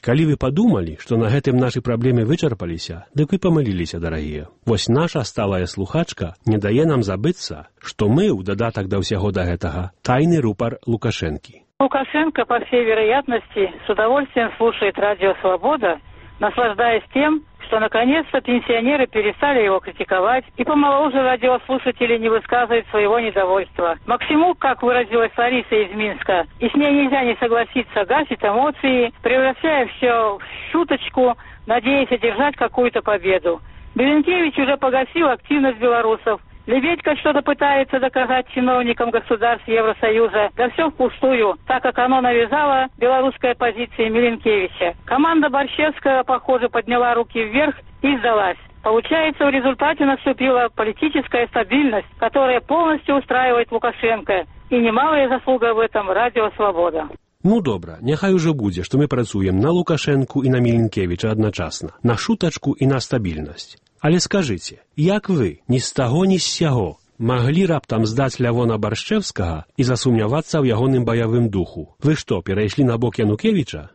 [SPEAKER 8] Калі вы падумалі, што на гэтым нашы праблемы вычарпаліся, дык вы памыліліся, дарагія. Вось наша сталая слухачка не дае нам забыцца, што мы, у дадатак да ўсяго да гэтага, тайны рупар Лукашэнкі.
[SPEAKER 13] Лукашенко, по всей вероятности, с удовольствием слушает радио «Свобода», наслаждаясь тем, что наконец-то пенсионеры перестали его критиковать и помоложе радиослушатели не высказывают своего недовольства. Максимук, как выразилась Лариса из Минска, и с ней нельзя не согласиться, гасит эмоции, превращая все в шуточку, надеясь одержать какую-то победу. Беленкевич уже погасил активность белорусов. Лебедько что-то пытается доказать чиновникам государств Евросоюза, да все впустую, так как оно навязало белорусской оппозиции Миленкевича. Команда Борщевского, похоже, подняла руки вверх и сдалась. Получается, в результате наступила политическая стабильность, которая полностью устраивает Лукашенко. И немалая заслуга в этом радио «Свобода».
[SPEAKER 8] Ну добра, няхай ужо будзе, што мы працуем на Лукашэнку і на Міленкевіча адначасна, на шутачку і на стабільнасць. Але скажыце, як вы, ні з таго, ні з сяго, маглі раптам здаць Лявона Баршчэўскага і засумнявацца ў ягоным баявым духу? Вы што, перайшлі на бок Янукевіча?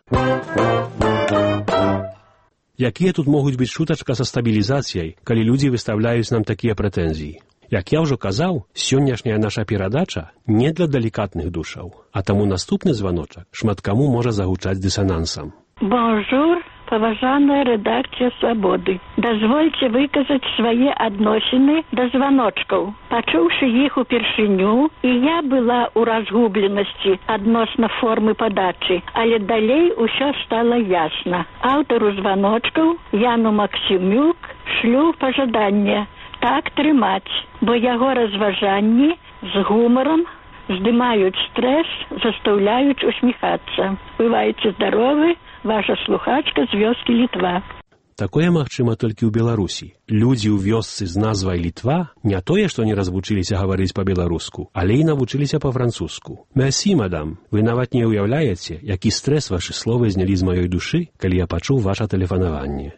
[SPEAKER 8] Якія тут могуць быць шутачка са стабілізацыяй, калі людзі выстаўляюць нам такія прэтэнзіі? Як я ўжо казаў, сённяшняя наша перадача не для далікатных душаў, а таму наступны званочак шмат каму можа загучаць дысанансам.
[SPEAKER 14] Бонжур, паважаная рэдакцыя «Свабоды». Дазвольце выказаць свае адносіны да званочкаў. Пачуўшы іх упершыню, і я была ў разгубленасці адносна формы падачы, але далей усё стала ясна. Аўтару званочкаў Яну Максімюк шлю пажаданне так трымаць, бо яго разважанні з гумаром здымаюць стрэс, застаўляюць усміхацца. Бывайце здаровы, ваша слухачка з вёскі Літва.
[SPEAKER 8] Такое магчыма толькі ў Беларусі. Людзі ў вёсцы з назвай Літва не тое, што не развучыліся гаварыць па-беларуску, але і навучыліся па-французску. Мерсі, мадам, вы нават не ўяўляеце, які стрэс вашы словы знялі з маёй душы, калі я пачуў ваша тэлефанаванне.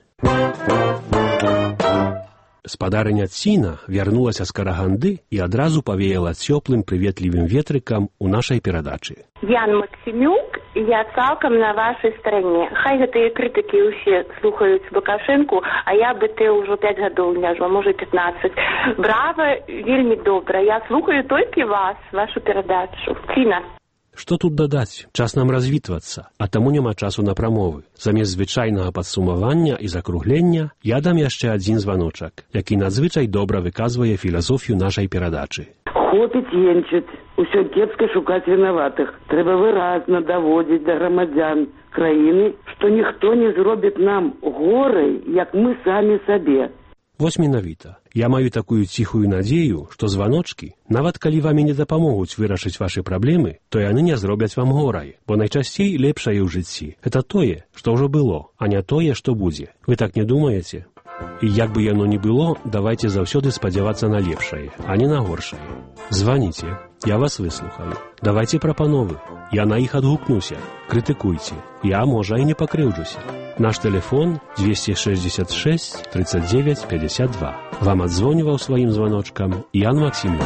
[SPEAKER 8] Спадарыня Ціна вярнулася з Караганды і адразу павеяла цёплым прыветлівым ветрыкам у нашай перадачы.
[SPEAKER 15] Ян Максімюк, я цалкам на вашай старане. Хай гэтыя крытыкі ўсе слухаюць Лукашэнку, а я бы ты ўжо пяць гадоў не жила, можа пятнаццаць. Брава, вельмі добра. Я слухаю толькі вас, вашу перадачу. Ціна.
[SPEAKER 8] Што тут дадаць? Час нам развітвацца, а таму няма часу на прамовы. Замест звычайнага падсумавання і закруглення я дам яшчэ адзін званочак, які надзвычай добра выказвае філасофію нашай перадачы.
[SPEAKER 16] Хопіць енчыць, усё кепска шукаць вінаватых. Трэба выразна даводзіць да грамадзян краіны, што ніхто не зробіць нам горай, як мы самі сабе.
[SPEAKER 8] Вось менавіта. Я маю такую ціхую надзею, што званочкі, нават калі вамі не дапамогуць вырашыць вашы праблемы, то яны не зробяць вам горай, бо найчасцей лепшае ў жыцці. Это тое, што ўжо было, а не тое, што будзе. Вы так не думаеце? І як бы яно ні было, давайце заўсёды спадзявацца на лепшае, а не на горшае. Званіце, я вас выслухаю. Давайце прапановы. Я на іх адгукнуся. Крытыкуйце. Я, можа, і не пакрыўджуся. Наш телефон двести шестьдесят шесть тридцать девять пятьдесят два. Вам адзвоніваў сваім званочкам Ян Максімюк.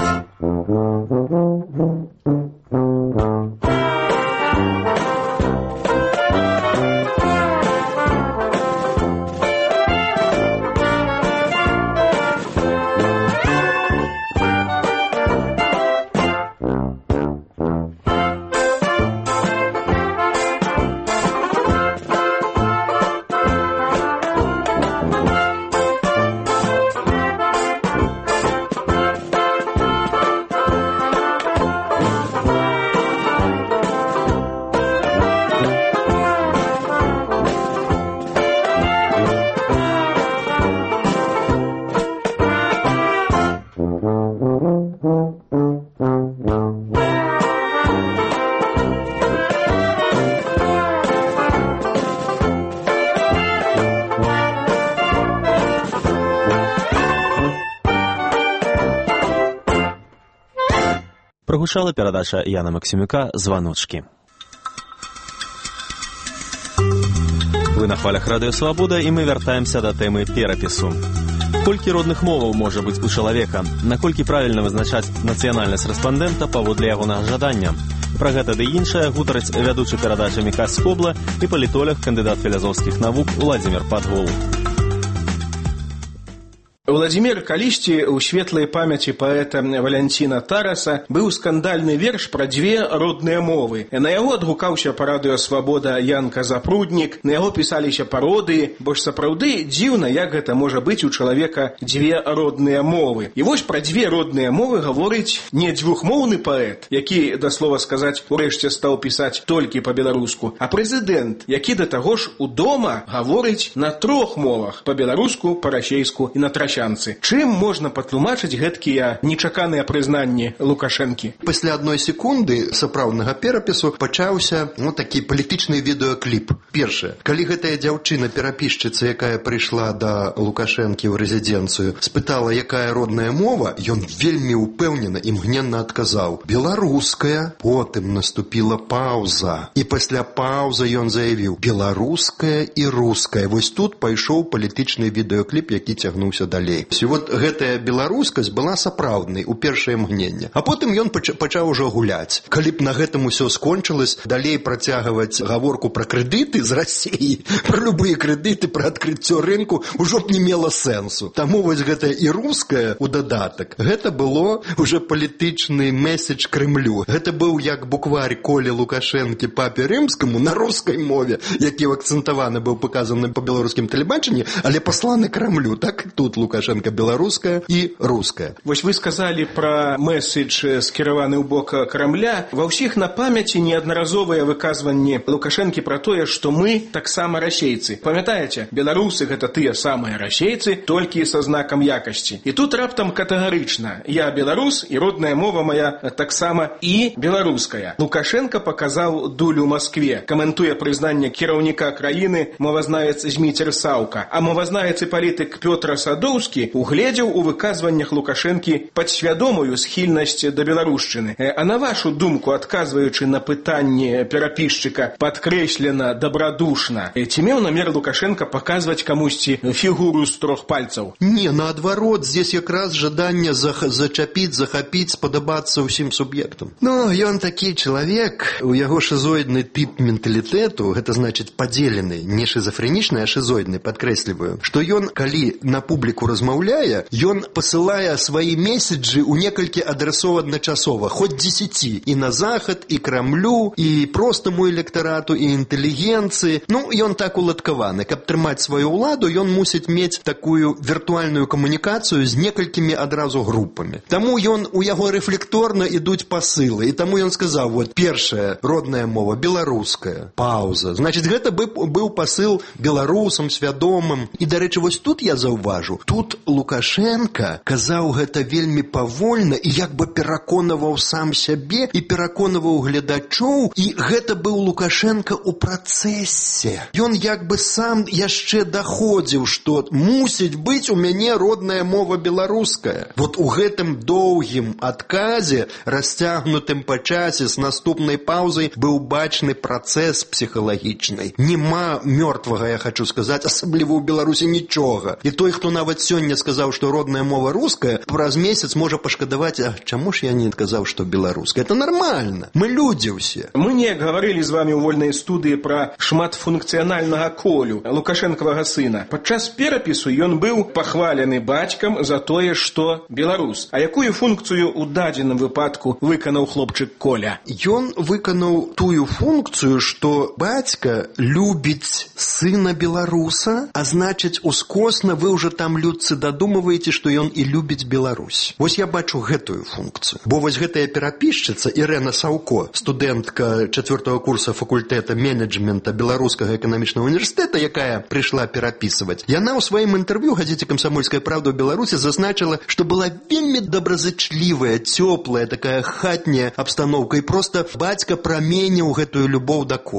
[SPEAKER 1] Прогучала перадача Яна Максімюка «Званочкі». Вы на хвалях радыё «Свабода» і мы вяртаемся да тэмы перапісу. Колькі родных моваў можа быць у чалавека? Наколькі правільна вызначаць нацыянальнасць рэспандэнта паводле ягонага жадання? Пра гэта ды іншае гутараць вядучы перадачы Мікас Скобла і палітолог, кандыдат філасофскіх навук Уладзімір Падгол.
[SPEAKER 17] Владзімір, калісьці ў светлай памяці паэта Валянціна Тараса быў скандальны верш пра дзве родныя мовы. На яго адгукаўся па радыё «Свабода» Янка Запруднік, на яго пісаліся пародыі, бо ж сапраўды дзіўна, як гэта можа быць у чалавека дзве родныя мовы. І вось пра дзве родныя мовы гаворыць не дзвюхмоўны паэт, які, да слова сказаць, урэшце стаў пісаць толькі па-беларуску, а прэзідэнт, які да таго ж удома гаворыць на трох мовах: па-беларуску, па-расейску і на трасянцы. Чым можна патлумачыць гэткія нечаканыя прызнанні Лукашэнкі?
[SPEAKER 18] Пасля адной секунды сапраўднага перапісу пачаўся ну, такі палітычны відэакліп. Першае, калі гэтая дзяўчына-перапісчыца, якая прыйшла да Лукашэнкі ў рэзідэнцыю, спытала, якая родная мова, ён вельмі ўпэўнена і мгненна адказаў: беларуская. Потым наступіла паўза. І пасля паўзы ён заявіў: беларуская і руская. Вось тут пайшоў палітычны відэакліп, які цягнуўся далей. І вот гэтая беларускасць была сапраўднай у першае мгненне. А потым ён пачаў ужо гуляць. Калі б на гэтым усё скончылось, далей працягваць гаворку пра крэдыты з Расіі, пра любыя крэдыты, пра адкрыццё рынку ужо б не мела сэнсу. Таму вось гэтая і руская ў дадатак, гэта было уже палітычны месседж Крэмлю. Гэта быў як букварь Колі Лукашэнкі папе рымскаму на рускай мове, які акцэнтаваны быў паказаны па беларускім тэлебачанні, але пасланы Крэмлю. Так тут Лукашенко беларуская і руская.
[SPEAKER 17] Вось вы сказалі пра месседж, скіраваны ў бок Крамля. Ва ўсіх на памяці неаднаразовыя выказванні Лукашэнкі пра тое, што мы таксама расейцы. Памятаеце, беларусы гэта тыя самыя расейцы, толькі са знакам якасці. І тут раптам катэгарычна: я беларус і родная мова моя таксама і беларуская. Лукашенко паказаў дулю Маскве, каментуе прызнанне кіраўніка краіны мовазнавец Зміцер Саўка, а мовазнавец і палітык Пётр Садоўскі угледзеў у выказваннях Лукашэнкі падсвядомую схільнасць да беларушчыны. А на вашу думку, адказваючы на пытанне перапісчыка падкрэслена дабрадушна, ці меў намер Лукашенко паказваць камусьці фігуру з трох пальцаў?
[SPEAKER 18] Не, наадварот, здесь якраз жаданне зах зачапіць, захапіць, спадабацца ўсім суб'ектам. Ну, ён такі чалавек, у яго шизоідны тып менталітэту, гэта значыць падзелены, не шизофрэнічны, а шизоідны, падкрэсліваю, што ён, калі на публіку размаўляе, ён пасылае свае месседжы ў некалькі адрасоў адначасова, хоць дзесяці, і на захад, і Крамлю, і простаму электарату, і інтэлігенцыі. Ну, ён так уладкаваны. Каб трымаць сваю ўладу, ён мусіць мець такую віртуальную камунікацыю з некалькімі адразу групамі. Таму ён, у яго рэфлекторна ідуць пасылы, і таму ён сказаў: вот, першая родная мова беларуская, паўза. Значыць, гэта быў пасыл беларусам свядомым. І, дарэчы, вось тут я заўважу, тут Лукашенко казаў гэта вельмі павольна і як бы пераконаваў сам сябе і пераконаваў гледачоў, і гэта быў Лукашенко ў працэсе. Ён як бы сам яшчэ даходзіў, што мусіць быць у мяне родная мова беларуская. Вот у гэтым доўгім адказе, расцягнутым па часе з наступнай паўзай, быў бачны працэс псіхалагічны. Нема мёртвага, я хочу сказаць, асабліва ў Беларусі нічога. І той, хто нават сёння сказаў, што родная мова руская, праз месяц можа пашкадаваць: а чаму ж я не адказаў, што беларуская? Это нормально. Мы людзі ўсе.
[SPEAKER 17] Мы неяк гаварылі з вамі ў вольнай студыі пра шматфункцыянальнага Колю, Лукашэнкавага сына. Падчас перапісу ён быў пахвалены бацькам за тое, што беларус. А якую функцыю ў дадзеным выпадку выканаў хлопчык Коля?
[SPEAKER 18] Ён выканаў тую функцыю, што бацька любіць сына беларуса, а значыць, ускосна вы ўжо там, людцы, дадумываеце, што ён і любіць Беларусь. Вось я бачу гэтую функцыю. Бо вось гэтая перапісчыца Ірена Саўко, студэнтка чацвёртага курса факультэта менеджмента Беларускага эканамічнага універсітэта, якая прыйшла перапісваць, яна ў сваім інтэрв'ю газеце «Камсамольская правда» ў Беларусі зазначыла, што была вельмі добразычлівая, цёплая, такая хатняя абстаноўка, і проста бацька праменіў гэтую любоў да Колі.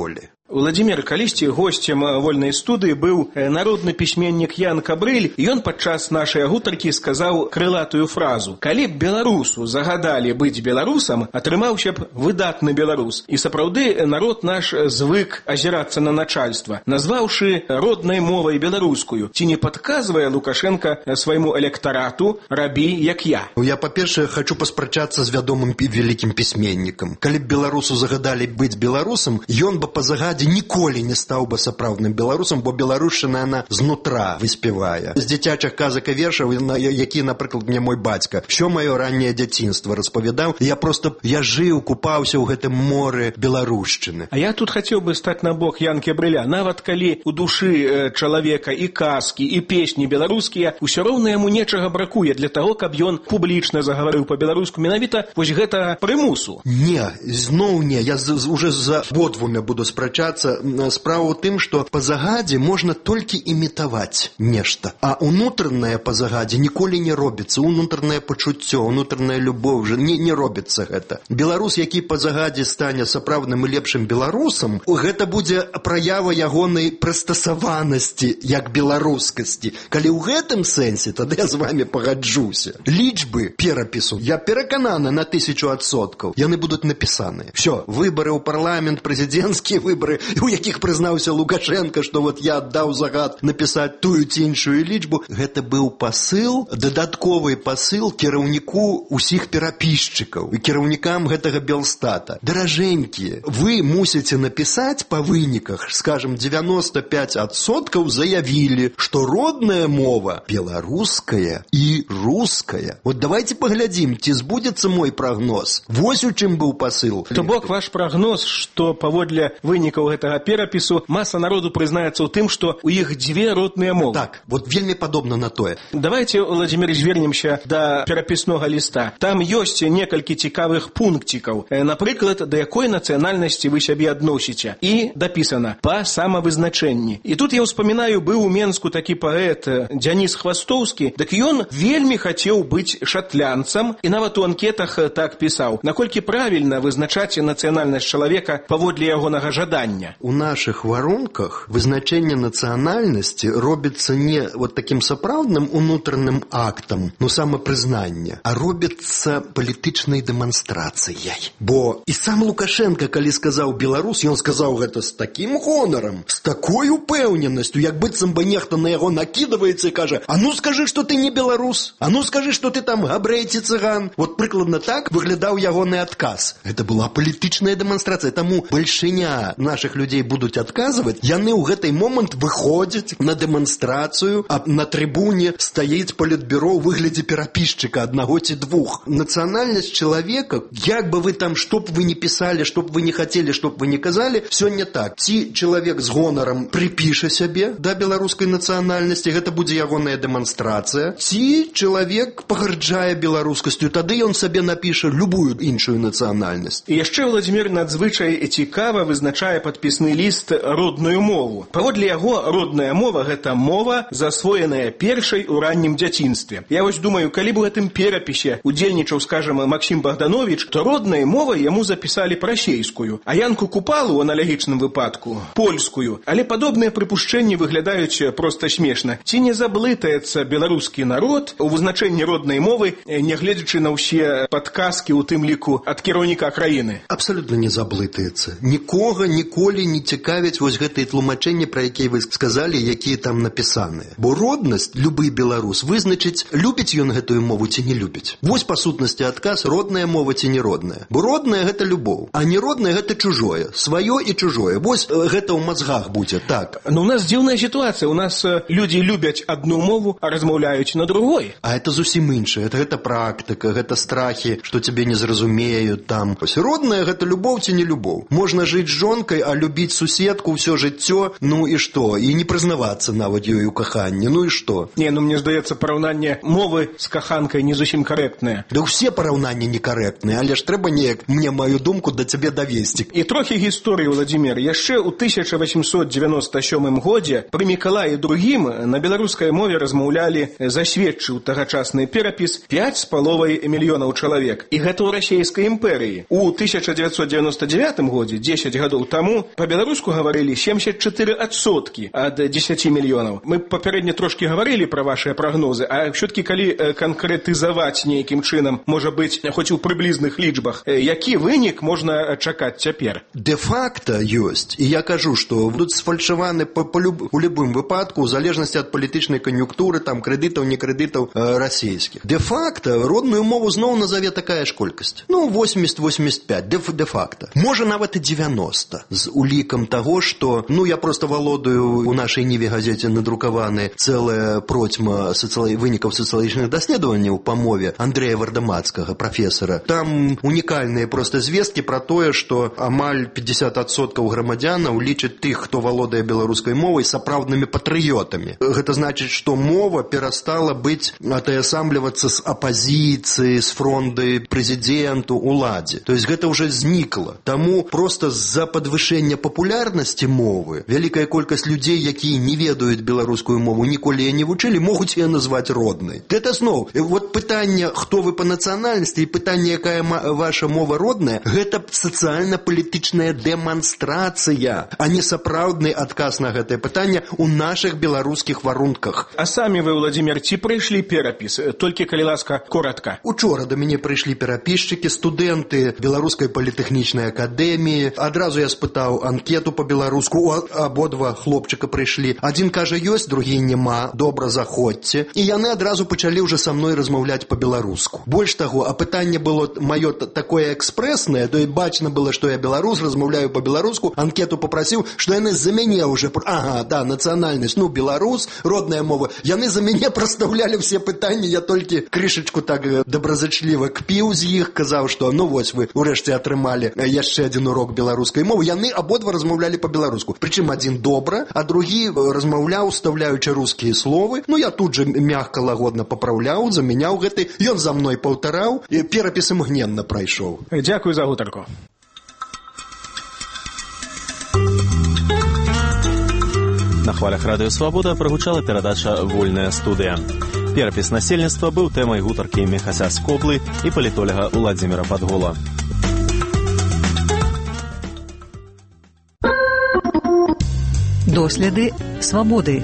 [SPEAKER 17] Владимир, калісьці госцем вольнай студыі быў народны пісьменнік Ян Кабрыль, і ён падчас нашай гутаркі сказаў крылатую фразу: «Калі б беларусу загадалі быць беларусам, атрымаўся б выдатны беларус». І сапраўды народ наш звык азірацца на начальства, назваўшы роднай мовай беларускую. Ці не падказвае Лукашенко свайму электарату: «Рабі, як я»?
[SPEAKER 18] Я, па-першае, хочу паспрачацца з вядомым вялікім пісьменнікам. Калі б беларусу загадалі быць беларусам, ён бы па загадзе ніколі не стаў бы сапраўдным беларусам, бо беларушчына яна знутра выспявае. З дзіцячых казак і вершаў, які, напрыклад, мне мой бацька ўсё маё ранняе дзяцінства распавядаў, я просто я жыў, купаўся ў гэтым моры беларушчыны.
[SPEAKER 17] А я тут хацеў бы стаць на бок Ян Кабрыля. Нават калі у душы чалавека і казкі, і песні беларускія, усё роўна яму нечага бракуе для таго, каб ён публічна загаварыў па-беларуску менавіта вось гэта прымусу.
[SPEAKER 18] Не, зноў не, я з, уже за ободвумя буду спрачацца. Справа ў тым, што па загадзе можна толькі імітаваць нешта, а унутранае па загадзе ніколі не робіцца. Унутранае пачуццё, унутраная любоў жа не, не робіцца гэта. Беларус, які па загадзе стане сапраўдным і лепшым беларусам, гэта будзе праява ягонай прыстасаванасці як беларускасці. Калі ў гэтым сэнсе, тады я з вами пагаджуся. Лічбы перапісу, я перакананы на тысячу адсоткаў, яны будуць напісаныя. Всё, выбары ў парламент, прэзідэнцкія выбары, у якіх прызнаўся Лукашенко, што вот я аддаў загад напісаць тую ці іншую лічбу, гэта быў пасыл, дадатковы пасыл кіраўніку ўсіх перапісчыкаў і кіраўнікам гэтага Белстата. Даражэнькія, вы мусіце напісаць па выніках, скажем, девяносто пять адсоткаў заявілі, што родная мова беларуская і руская. Вот давайте паглядзім, ці збудзецца мой прагноз. Вось у чым быў пасыл.
[SPEAKER 17] То бок ваш прагноз, што паводле вынікаў гэтага перапісу маса народу прызнаецца ў тым, што у іх дзве родныя мовы.
[SPEAKER 18] Так, вот вельмі падобна на тое.
[SPEAKER 17] Давайте, Владимир, звернемся да перапіснога ліста. Там ёсць некалькі цікавых пункцікаў. Напрыклад, да якой нацыянальнасці вы сябе адносіце. І дапісана па самавызначэнні. І тут я ўспамінаю, быў у Менску такі паэт Дзяніс Хвастоўскі, дык ён вельмі хацеў быць шатлянцам і нават у анкетах так пісаў. Наколькі правільна вызначаць нацыянальнасць чалавека паводле ягонага жадання?
[SPEAKER 18] У нашых варунках вызначэнне нацыянальнасці робіцца не вот таким сапраўдным унутраным актам, ну самапрызнання, а робіцца палітычнай дэманстрацыяй. Бо і сам Лукашенко, калі сказаў беларус, ён сказаў гэта з такім гонарам, з такой упэўненасцю, як быццам бы нехта на яго накідваецца і кажа: а ну скажы, што ты не беларус, а ну скажы, што ты там габрэй ці цыган. Вот прыкладна так выглядаў ягоны адказ. Гэта была палітычная дэманстрацыя, таму бальшыня нашых людзей будуць адказваць, яны ў гэты момант выходзяць на дэманстрацыю, а на трыбуне стаіць палітбюро ў выглядзе перапісчыка аднаго ці двух. Нацыянальнасць чалавека, як бы вы там, што б вы не пісалі, што б вы не хацелі, што б вы не казалі, сёння так. Ці чалавек з гонарам прыпіша сябе да беларускай нацыянальнасці, гэта будзе ягоная дэманстрацыя, ці чалавек пагарджае беларускасцю, тады ён сабе напіша любую іншую нацыянальнасць.
[SPEAKER 17] І яшчэ Владимир надзвычай цікава вызначае падпісны ліст родную мову. Паводле яго родная мова — гэта мова, засвоеная першай у раннім дзяцінстве. Я вось думаю, калі б у гэтым перапісе удзельнічаў, скажем, Максим Богданович, то роднай мовай яму запісалі расейскую, а Янку Купалу у аналогічным выпадку польскую. Але падобныя прыпушчэнні выглядаюць проста смешна. Ці не заблытаецца беларускі народ у вызначэнні роднай мовы, нягледзячы на ўсе падказкі, у тым ліку ад кіраўніка краіны?
[SPEAKER 18] Абсалютна не заблытаецца. Нікога ніколі не цікавяць вось гэтыя тлумачэнні, пра якія вы сказалі, якія там напісаныя. Бо роднасць любы беларус вызначыць, любіць ён гэтую мову ці не любіць. Вось па сутнасці адказ, родная мова ці не родная. Бо родная — гэта любоў, а не родная — гэта чужое, сваё і чужое. Вось гэта ў мазгах будзе, так.
[SPEAKER 17] Но у нас дзіўная сітуацыя. У нас людзі любяць адну мову, а размаўляюць на другой.
[SPEAKER 18] А это зусім іншае. Это гэта практыка, гэта страхі, што цябе не зразумеюць там. Вось родная — гэта любоў ці не любоў. Можна жыць з жонкай, а любіць суседку ўсё жыццё, ну і што? І не прызнавацца нават ёй у каханні, ну і што?
[SPEAKER 17] Не, ну мне здаецца, параўнанне мовы з каханкай не зусім карэктнае.
[SPEAKER 18] Да ўсе параўнанні некарэктныя, але ж трэба неяк мне маю думку да цябе давесці.
[SPEAKER 17] І трохі гісторыі, Владимир. Яшчэ ў тысяча восемьсот девяносто сёмым годзе пры Мікалаі другім на беларускай мове размаўлялі, засведчыў тагачасны перапіс, пяць з паловай мільёнаў чалавек. І гэта ў расейскай імперыі. У тысяча девятьсот девяносто девятым годзе, дзесяць гадоў таму, таму па-беларуску гаварылі семьдесят четыре адсоткі ад десяти мільёнаў. Мы папярэдне трошкі гаварылі пра вашыя прагнозы, а ўсё-такі калі канкрэтызаваць нейкім чынам, можа быць, хоць у прыблізных лічбах, які вынік можна чакаць цяпер?
[SPEAKER 18] Де-факта ёсць. І я кажу, што будуць сфальшаваны па, па люб, у любым выпадку, у залежнасці ад палітычнай кан'юнктуры, там, крэдытаў, не крэдытаў э, расійскіх. Де-факта родную мову зноў назаве такая ж колькасць. Ну, восемьдесят — восемьдесят пять, де-факта. Можа, нават і девяносто. З улікам таго, што, ну, я просто валодаю у нашай Ніве газеце надрукаваны цэлая процьма сацыяль... вынікаў сацыялагічных даследаванняў па мове Андрэя Вардамацкага, прафесара. Там унікальныя просто звесткі пра тое, што амаль пятьдесят адсоткаў грамадзянаў лічаць тых, хто валодае беларускай мовай, сапраўднымі патрыётамі. Гэта значыць, што мова перастала быць атаясамлівацца з апазіцыі, з фронды прэзідэнту, уладзе. То есть гэта ўжо знікла. Таму просто з-за падвышэння папулярнасці мовы вялікая колькасць людзей, якія не ведаюць беларускую мову, ніколі яе не вучылі, могуць яе назваць роднай. Гэта зноў, вот пытанне, хто вы па нацыянальнасці, і пытанне, якая ваша мова родная, гэта сацыяльна-палітычная дэманстрацыя, а не сапраўдны адказ на гэтае пытанне ў нашых беларускіх варунках.
[SPEAKER 17] А самі вы, Владимир, ці прыйшлі перапіс? Толькі, калі ласка, коротка.
[SPEAKER 18] Учора да мяне прыйшлі перапісчыкі, студэнты Беларускай палітэхнічнай акадэміі. Адразу я спытаў анкету па-беларуску, абодва хлопчыка прыйшлі. Адзін кажа, ёсць, другі няма, добра, заходзьце. І яны адразу пачалі ўжо са мной размаўляць па-беларуску. Больш таго, а пытанне было маё такое экспрэснае, то і бачна было, што я беларус, размаўляю па-беларуску, анкету попрасіў, што яны за мяне ўжо, ага, да, нацыянальнасць, ну, беларус, родная мова, яны за мяне прастаўлялі ўсе пытанні, я толькі крышачку так добразычліва кпіў з іх, казаў, што, ну, вось вы урэшце атрымалі яшчэ адзін урок беларускай мовы, яны абодва размаўлялі па-беларуску, прычым адзін добра, а другі размаўляў, устаўляючы рускія словы, ну, я тут жа мягка лагодна папраўляў, замяняў гэты, ён за мной паўтараў, і перапіс імгненна прайшоў.
[SPEAKER 17] Дзякую за гутарку.
[SPEAKER 1] На хвалях радыё «Свабода» прагучала перадача «Вольная студыя». Перапіс насельніцтва быў тэмай гутаркі Мехася Скоблы і палітолага Уладзіміра Падгола.
[SPEAKER 19] Доследы свабоды.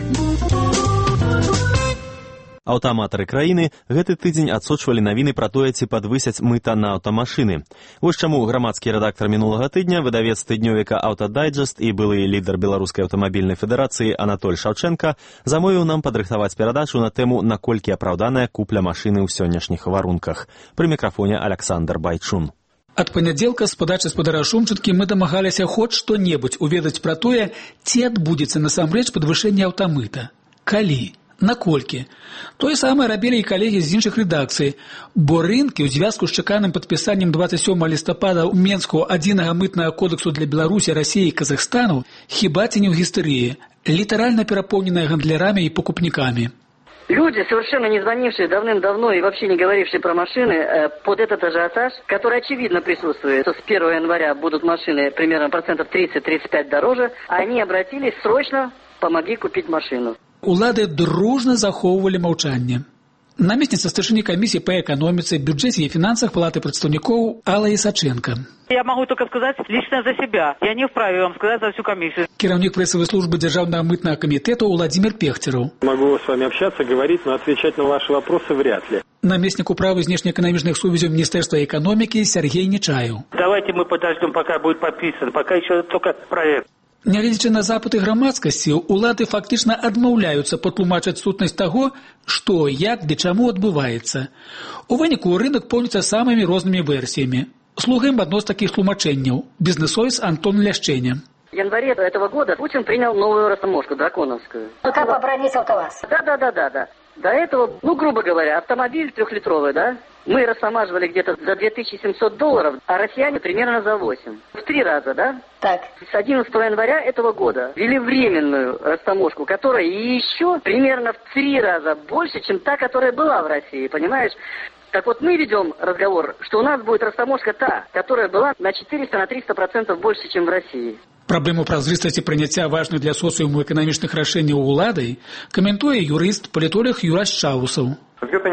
[SPEAKER 1] Аўтаматары краіны гэты тыдзень адсочвалі навіны пра тое, ці падвысяць мыта на аўтамашыны. Вось чаму грамадскі рэдактар мінулага тыдня, выдавец тыднёвіка «Аўтадайджэст» і былы лідар Беларускай аўтамабільнай федэрацыі Анатоль Шаўчэнка замовіў нам падрыхтаваць перадачу на тэму «Наколькі апраўданая купля машыны ў сённяшніх варунках». Пры мікрафоне Аляксандр Байчун.
[SPEAKER 20] Ад панядзелка з падачы спадара Шумчаткі мы дамагаліся хоць што-небудзь уведаць пра тое, ці адбудзецца насамрэч падвышэнне аўтамыта. Калі? Наколькі? Тое самае рабілі і калегі з іншых рэдакцый, бо рынкі ў звязку з чаканым падпісаннем двадцать сёмага лістапада ў Менску адзінага мытнага кодексу для Беларусі, Расіі і Казахстану хіба ці не ў гістэрыі, літаральна перапоўненыя гандлярамі і покупниками.
[SPEAKER 21] Люди, совершенно не звонившие давным-давно и вообще не говорившие про машины, под этот ажиотаж, который очевидно присутствует, что с первого января будут машины примерно процентов тридцать — тридцать пять дороже, они обратились срочно, помоги купить машину.
[SPEAKER 20] Улады дружно захоўвалі маўчанне. Наместница старшыні комиссии по экономице, бюджете и финансах Палаты представников Алла Исаченко.
[SPEAKER 22] Я могу только сказать лично за себя. Я не вправе вам сказать за всю комиссию.
[SPEAKER 20] Кіраўнік прессовой службы Державного мытного комитета Владимир Пехтеров.
[SPEAKER 23] Могу с вами общаться, говорить, но отвечать на ваши вопросы вряд ли.
[SPEAKER 20] Наместник управы внешнеэкономичных сувязей Министерства экономики Сергей Нечаев.
[SPEAKER 22] Давайте мы подождем, пока будет подписан, пока еще только проект.
[SPEAKER 20] Нягледзячы на запыты грамадскасці, улады фактычна адмаўляюцца патлумачыць сутнасць таго, што, як ды чаму адбываецца. У выніку рынок поўніцца самымі рознымі версіямі. Слухаем адно з такіх тлумачэнняў. Бізнесовец Антон Ляшчэня.
[SPEAKER 21] В январе этого года Путин принял новую растаможку, драконовскую.
[SPEAKER 24] Пока побронился КамАЗ.
[SPEAKER 21] Да-да-да-да. До этого, ну, грубо говоря, автомобиль трехлитровый, да? Мы растамаживали где-то за две тысячи семьсот долларов, а россияне примерно за восемь. В три раза, да?
[SPEAKER 24] Так.
[SPEAKER 21] С одиннадцатого января этого года ввели временную растаможку, которая еще примерно в три раза больше, чем та, которая была в России, понимаешь? Так вот, мы ведем разговор, что у нас будет растаможка та, которая была на четыреста — на триста процентов больше, чем в России.
[SPEAKER 20] Праблему празрыстасці прыняцця важных для социума эканамічных рашэнняў уладай каментуе юрыст, палітолог Юрась Чаусаў.
[SPEAKER 23] Гэта непрадказальна.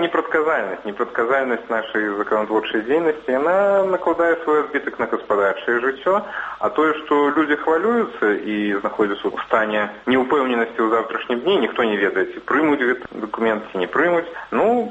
[SPEAKER 2] непрадказальнасць. Непрадказальнасць нашай заканатворчай дзейнасці, яна накладае свой адбітак на гаспадарчае жыццё, а тое, што людзі хвалююцца і знаходзяцца ў стане неўпэўненасці ў завтрашнім дні, ніхто не ведае, ці прымуць гэты дакумент, ці не прымуць. Ну,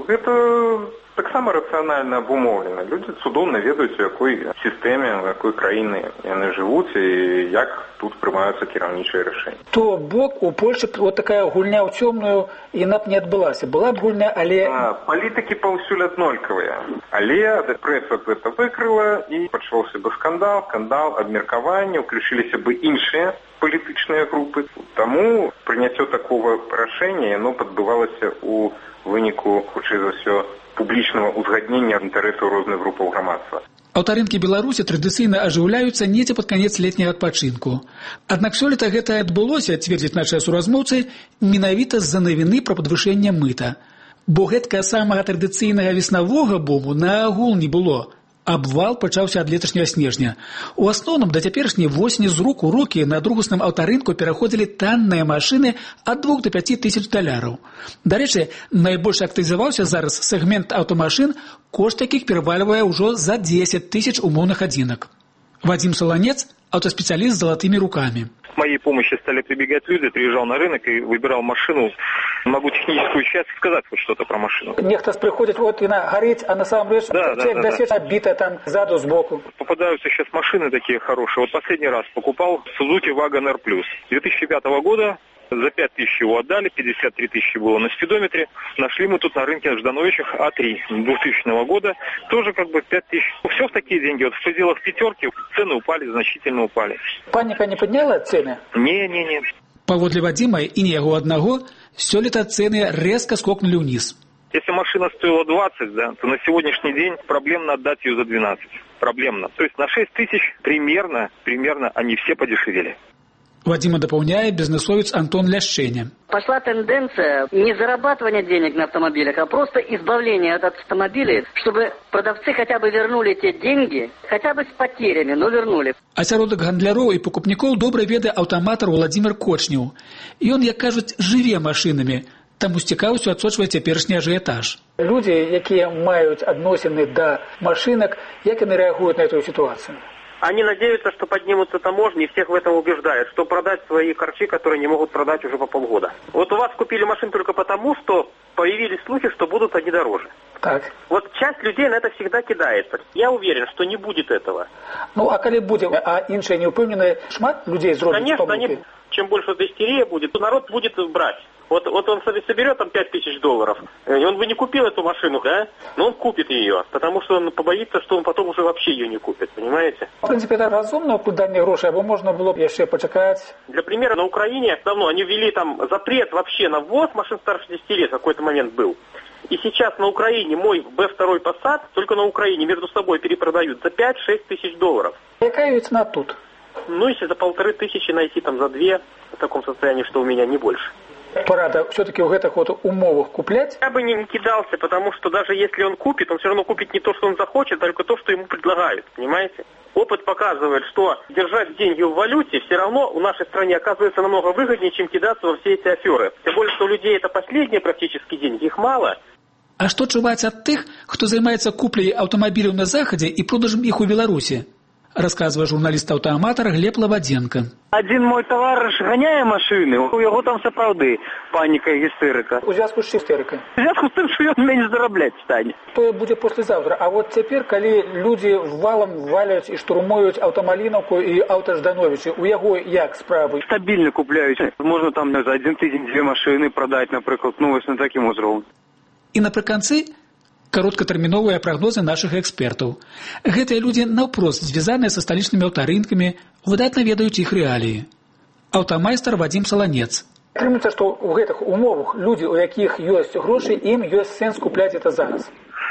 [SPEAKER 2] гэта таксама рацыянальна абумоўлена. Людзі цудоўна ведаюць, у якой сістэме, у якой краіны яны жывуць і як тут прымаюцца кіраўнічыя рашэнні.
[SPEAKER 20] То бок у Польшчы вот такая гульня ў цёмную, яна б не адбылася. Была б гульня, але...
[SPEAKER 2] А, палітыкі паўсюль аднолькавыя. Але прэса гэта выкрыла і пачаўся бы скандал, скандал, абмеркаванне, уключыліся бы іншыя палітычныя групы. Таму прыняццё такого рашэння, яно падбывалася ў выніку, хутчэй за ўсё, публічнага узгаднення інтарэсаў розных групаў грамадства.
[SPEAKER 20] Аўтарынкі Беларусі традыцыйна ажыўляюцца недзе пад канец летняга адпачынку. Аднак сёлета гэта адбылося, цвердзяць нашыя суразмоўцы, менавіта з-за навіны пра падвышэнне мыта. Бо гэткага самага традыцыйнага веснавога буму наогул не было. Абвал пачаўся ад леташняга снежня. У асноўным да цяперашняй восені з рук у рукі на другасным аўтарынку пераходзілі танныя машыны ад двух да пяці тысяч даляраў. Дарэчы, найбольш актывізаваўся зараз сегмент аўтамашын, кошт якіх перавальвае ўжо за дзесяць тысяч умоўных адзінак. Вадим Солонец – автоспециалист с золотыми руками.
[SPEAKER 4] К моей помощи стали прибегать люди, приезжал на рынок и выбирал машину. Могу техническую часть сказать хоть что-то про машину.
[SPEAKER 20] Некто приходит, вот и она горит, а на самом деле
[SPEAKER 4] да, да, да,
[SPEAKER 20] да. оббита там сзаду, сбоку.
[SPEAKER 4] Попадаются сейчас машины такие хорошие. Вот последний раз покупал Suzuki Wagon R Plus две тысячи пятого года. За пять тысяч его отдали, пятьдесят три тысячи было на спидометре. Нашли мы тут на рынке Ждановичах А три двухтысячного года. Тоже как бы пять тысяч. Все в такие деньги. Вот в пределах пятерки цены упали, значительно упали.
[SPEAKER 20] Паника не подняла цены?
[SPEAKER 4] Не-не-не.
[SPEAKER 20] Паводле Вадима и не яго одного, сёлета цены резко скокнули вниз.
[SPEAKER 4] Если машина стоила двадцать, да, то на сегодняшний день проблемно отдать ее за двенадцать. Проблемно. То есть на шесть тысяч примерно, примерно они все подешевели.
[SPEAKER 20] Вадима дополняет бизнесовец Антон Ляшченя.
[SPEAKER 21] Пошла тенденция не зарабатывания денег на автомобилях, а просто избавления от автомобилей, чтобы продавцы хотя бы вернули те деньги, хотя бы с потерями, но вернули.
[SPEAKER 20] А сярод гандляроў і пакупнікоў добра ведае аўтаматар Владимир Кочнеў. І ён, як кажуць, жыве машынамі, таму з цікавасцю адсочвае цяперашні ажыятаж. Людзі, якія маюць адносіны да машынак, як яны рэагуюць на эту ситуацию?
[SPEAKER 19] Они надеются, что поднимутся таможни, и всех в этом убеждают, что продать свои харчи, которые не могут продать уже по полгода. Вот у вас купили машину только потому, что появились слухи, что будут они дороже.
[SPEAKER 20] Так.
[SPEAKER 19] Вот часть людей на это всегда кидается. Я уверен, что не будет этого.
[SPEAKER 20] Ну, а коли будет, а іншыя неупэўненыя, шмат людей зробяць
[SPEAKER 19] Конечно,
[SPEAKER 20] помылки?
[SPEAKER 19] они, чем больше эта истерия будет, то народ будет брать. Вот, вот он соберет там пять тысяч долларов, и он бы не купил эту машину, да? Но он купит ее, потому что он побоится, что он потом уже вообще ее не купит, понимаете?
[SPEAKER 20] В принципе, это разумно, куда мне гроши, або можно было бы еще почекать.
[SPEAKER 19] Для примера, на Украине давно они ввели там запрет вообще на ввоз машин старше десяти лет, в какой-то момент был. И сейчас на Украине мой бэ два Passat, только на Украине между собой перепродают за пять-шесть тысяч долларов.
[SPEAKER 20] Какая цена тут?
[SPEAKER 19] Ну, если за полторы тысячи найти там за две, в таком состоянии, что у меня не больше.
[SPEAKER 20] Порада все-таки в этих вот умовах куплять?
[SPEAKER 19] Я бы не кидался, потому что даже если он купит, он все равно купит не то, что он захочет, а только то, что ему предлагают, понимаете? Опыт показывает, что держать деньги в валюте все равно в нашей стране оказывается намного выгоднее, чем кидаться во все эти аферы. Тем более, что у людей это последние практически деньги, их мало.
[SPEAKER 20] А что чуваць от тех, кто занимается куплей автомобилей на Заходе и продажем их у Беларуси? Рассказывает журналист-автоаматор Глеб Лаваденко.
[SPEAKER 24] Один мой товарищ гоняє машини, у його там сапраўды паніка і гістерика.
[SPEAKER 20] У зв'язку з істерикою?
[SPEAKER 24] У зв'язку з тим, що він менш заробляти стане.
[SPEAKER 20] То буде післязавтра. А от тепер, коли люди валом валять і штурмують автомаліновку і автождановичі, у його як справи?
[SPEAKER 24] Стабільно купляють. Можна там за один тиждень дві машини продати, наприклад, ну ось на таким узровень.
[SPEAKER 20] І наприканцы кароткатэрміновыя прагнозы нашых экспертаў. Гэтыя людзі наўпрост звязаныя са сталічнымі аўтарынкамі, выдатна ведаюць іх рэаліі. Аўтамайстар Вадим Солонец. Атрымліваецца, што ў гэтых умовах людзі, у якіх ёсць грошы, ім ёсць сэнс купляць это зараз.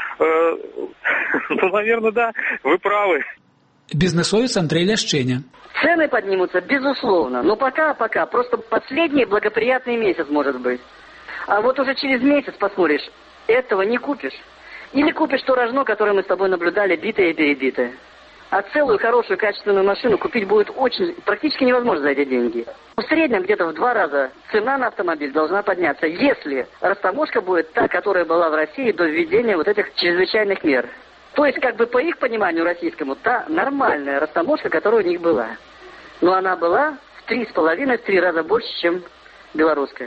[SPEAKER 4] Ну, наверное, да, вы правы.
[SPEAKER 20] Бизнесовец Андрей Ляшченя.
[SPEAKER 21] Цены поднимутся, безусловно, но пока-пока, просто последний благоприятный месяц, может быть. А вот уже через месяц посмотришь, этого не купишь. Или купишь то рожно, которое мы с тобой наблюдали, битое и перебитое. А целую хорошую качественную машину купить будет очень, практически невозможно за эти деньги. В среднем где-то в два раза цена на автомобиль должна подняться, если растаможка будет та, которая была в России до введения вот этих чрезвычайных мер. То есть, как бы по их пониманию российскому, та нормальная растаможка, которая у них была. Но она была в три с половиной, в три раза больше, чем белорусская.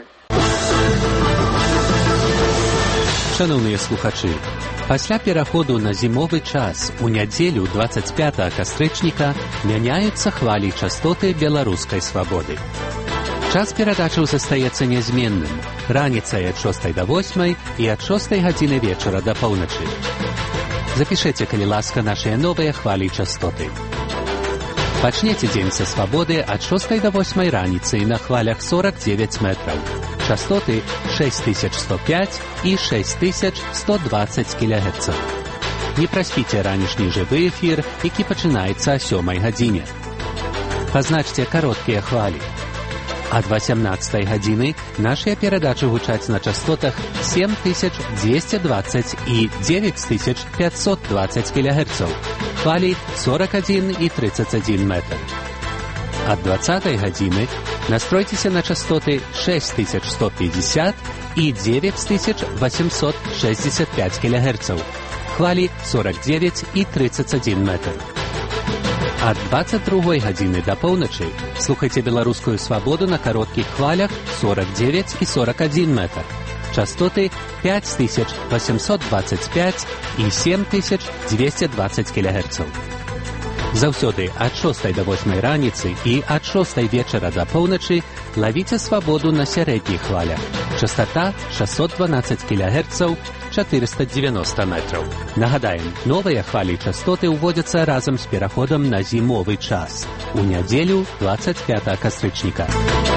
[SPEAKER 3] Шановні слухачі, після переходу на зимовий час у неділю двадцять п'ятого кастричника міняються хвалі частоти білоруської свободи. Час передачі застається незмінним. Раніця від шостої до восьмої і від шостої години вечора до полночі. Запишите, коли ласка, наші нові хвалі частоти. Почнете день со свободы от шестой до восьмой раницы на хвалях сорок девять метров. Частоты шесть тысяч сто пять и шесть тысяч сто двадцать килогерцев. Не проспите ранешний живый эфир, який починается о сёмой године. Позначьте короткие хвали. От восемнадцатой годины наши передачи гучать на частотах семь тысяч двести двадцать и девять тысяч пятьсот двадцать килогерцев. Хвали сорок один и тридцать один метр. От двадцатой годины настройтесь на частоты шесть тысяч сто пятьдесят и девять тысяч восемьсот шестьдесят пять килогерцев. Хвали сорок девять и тридцать один метр. От двадцать другой годины до полночи слухайте белорусскую свободу на коротких хвалях сорок девять и сорок один метр. Частоты пять тысяч восемьсот двадцать пять и семь тысяч двести двадцать килогерцев. Заўсёды от шостой до восьмой раницы и от шостой вечера до полночи ловите свободу на средних хвалях. Частота шестьсот двенадцать килогерцев, четыреста девяносто метров. Нагадаем, новые хвали частоты уводятся разом с переходом на зимовый час. У неделю двадцать пятого кастрычника.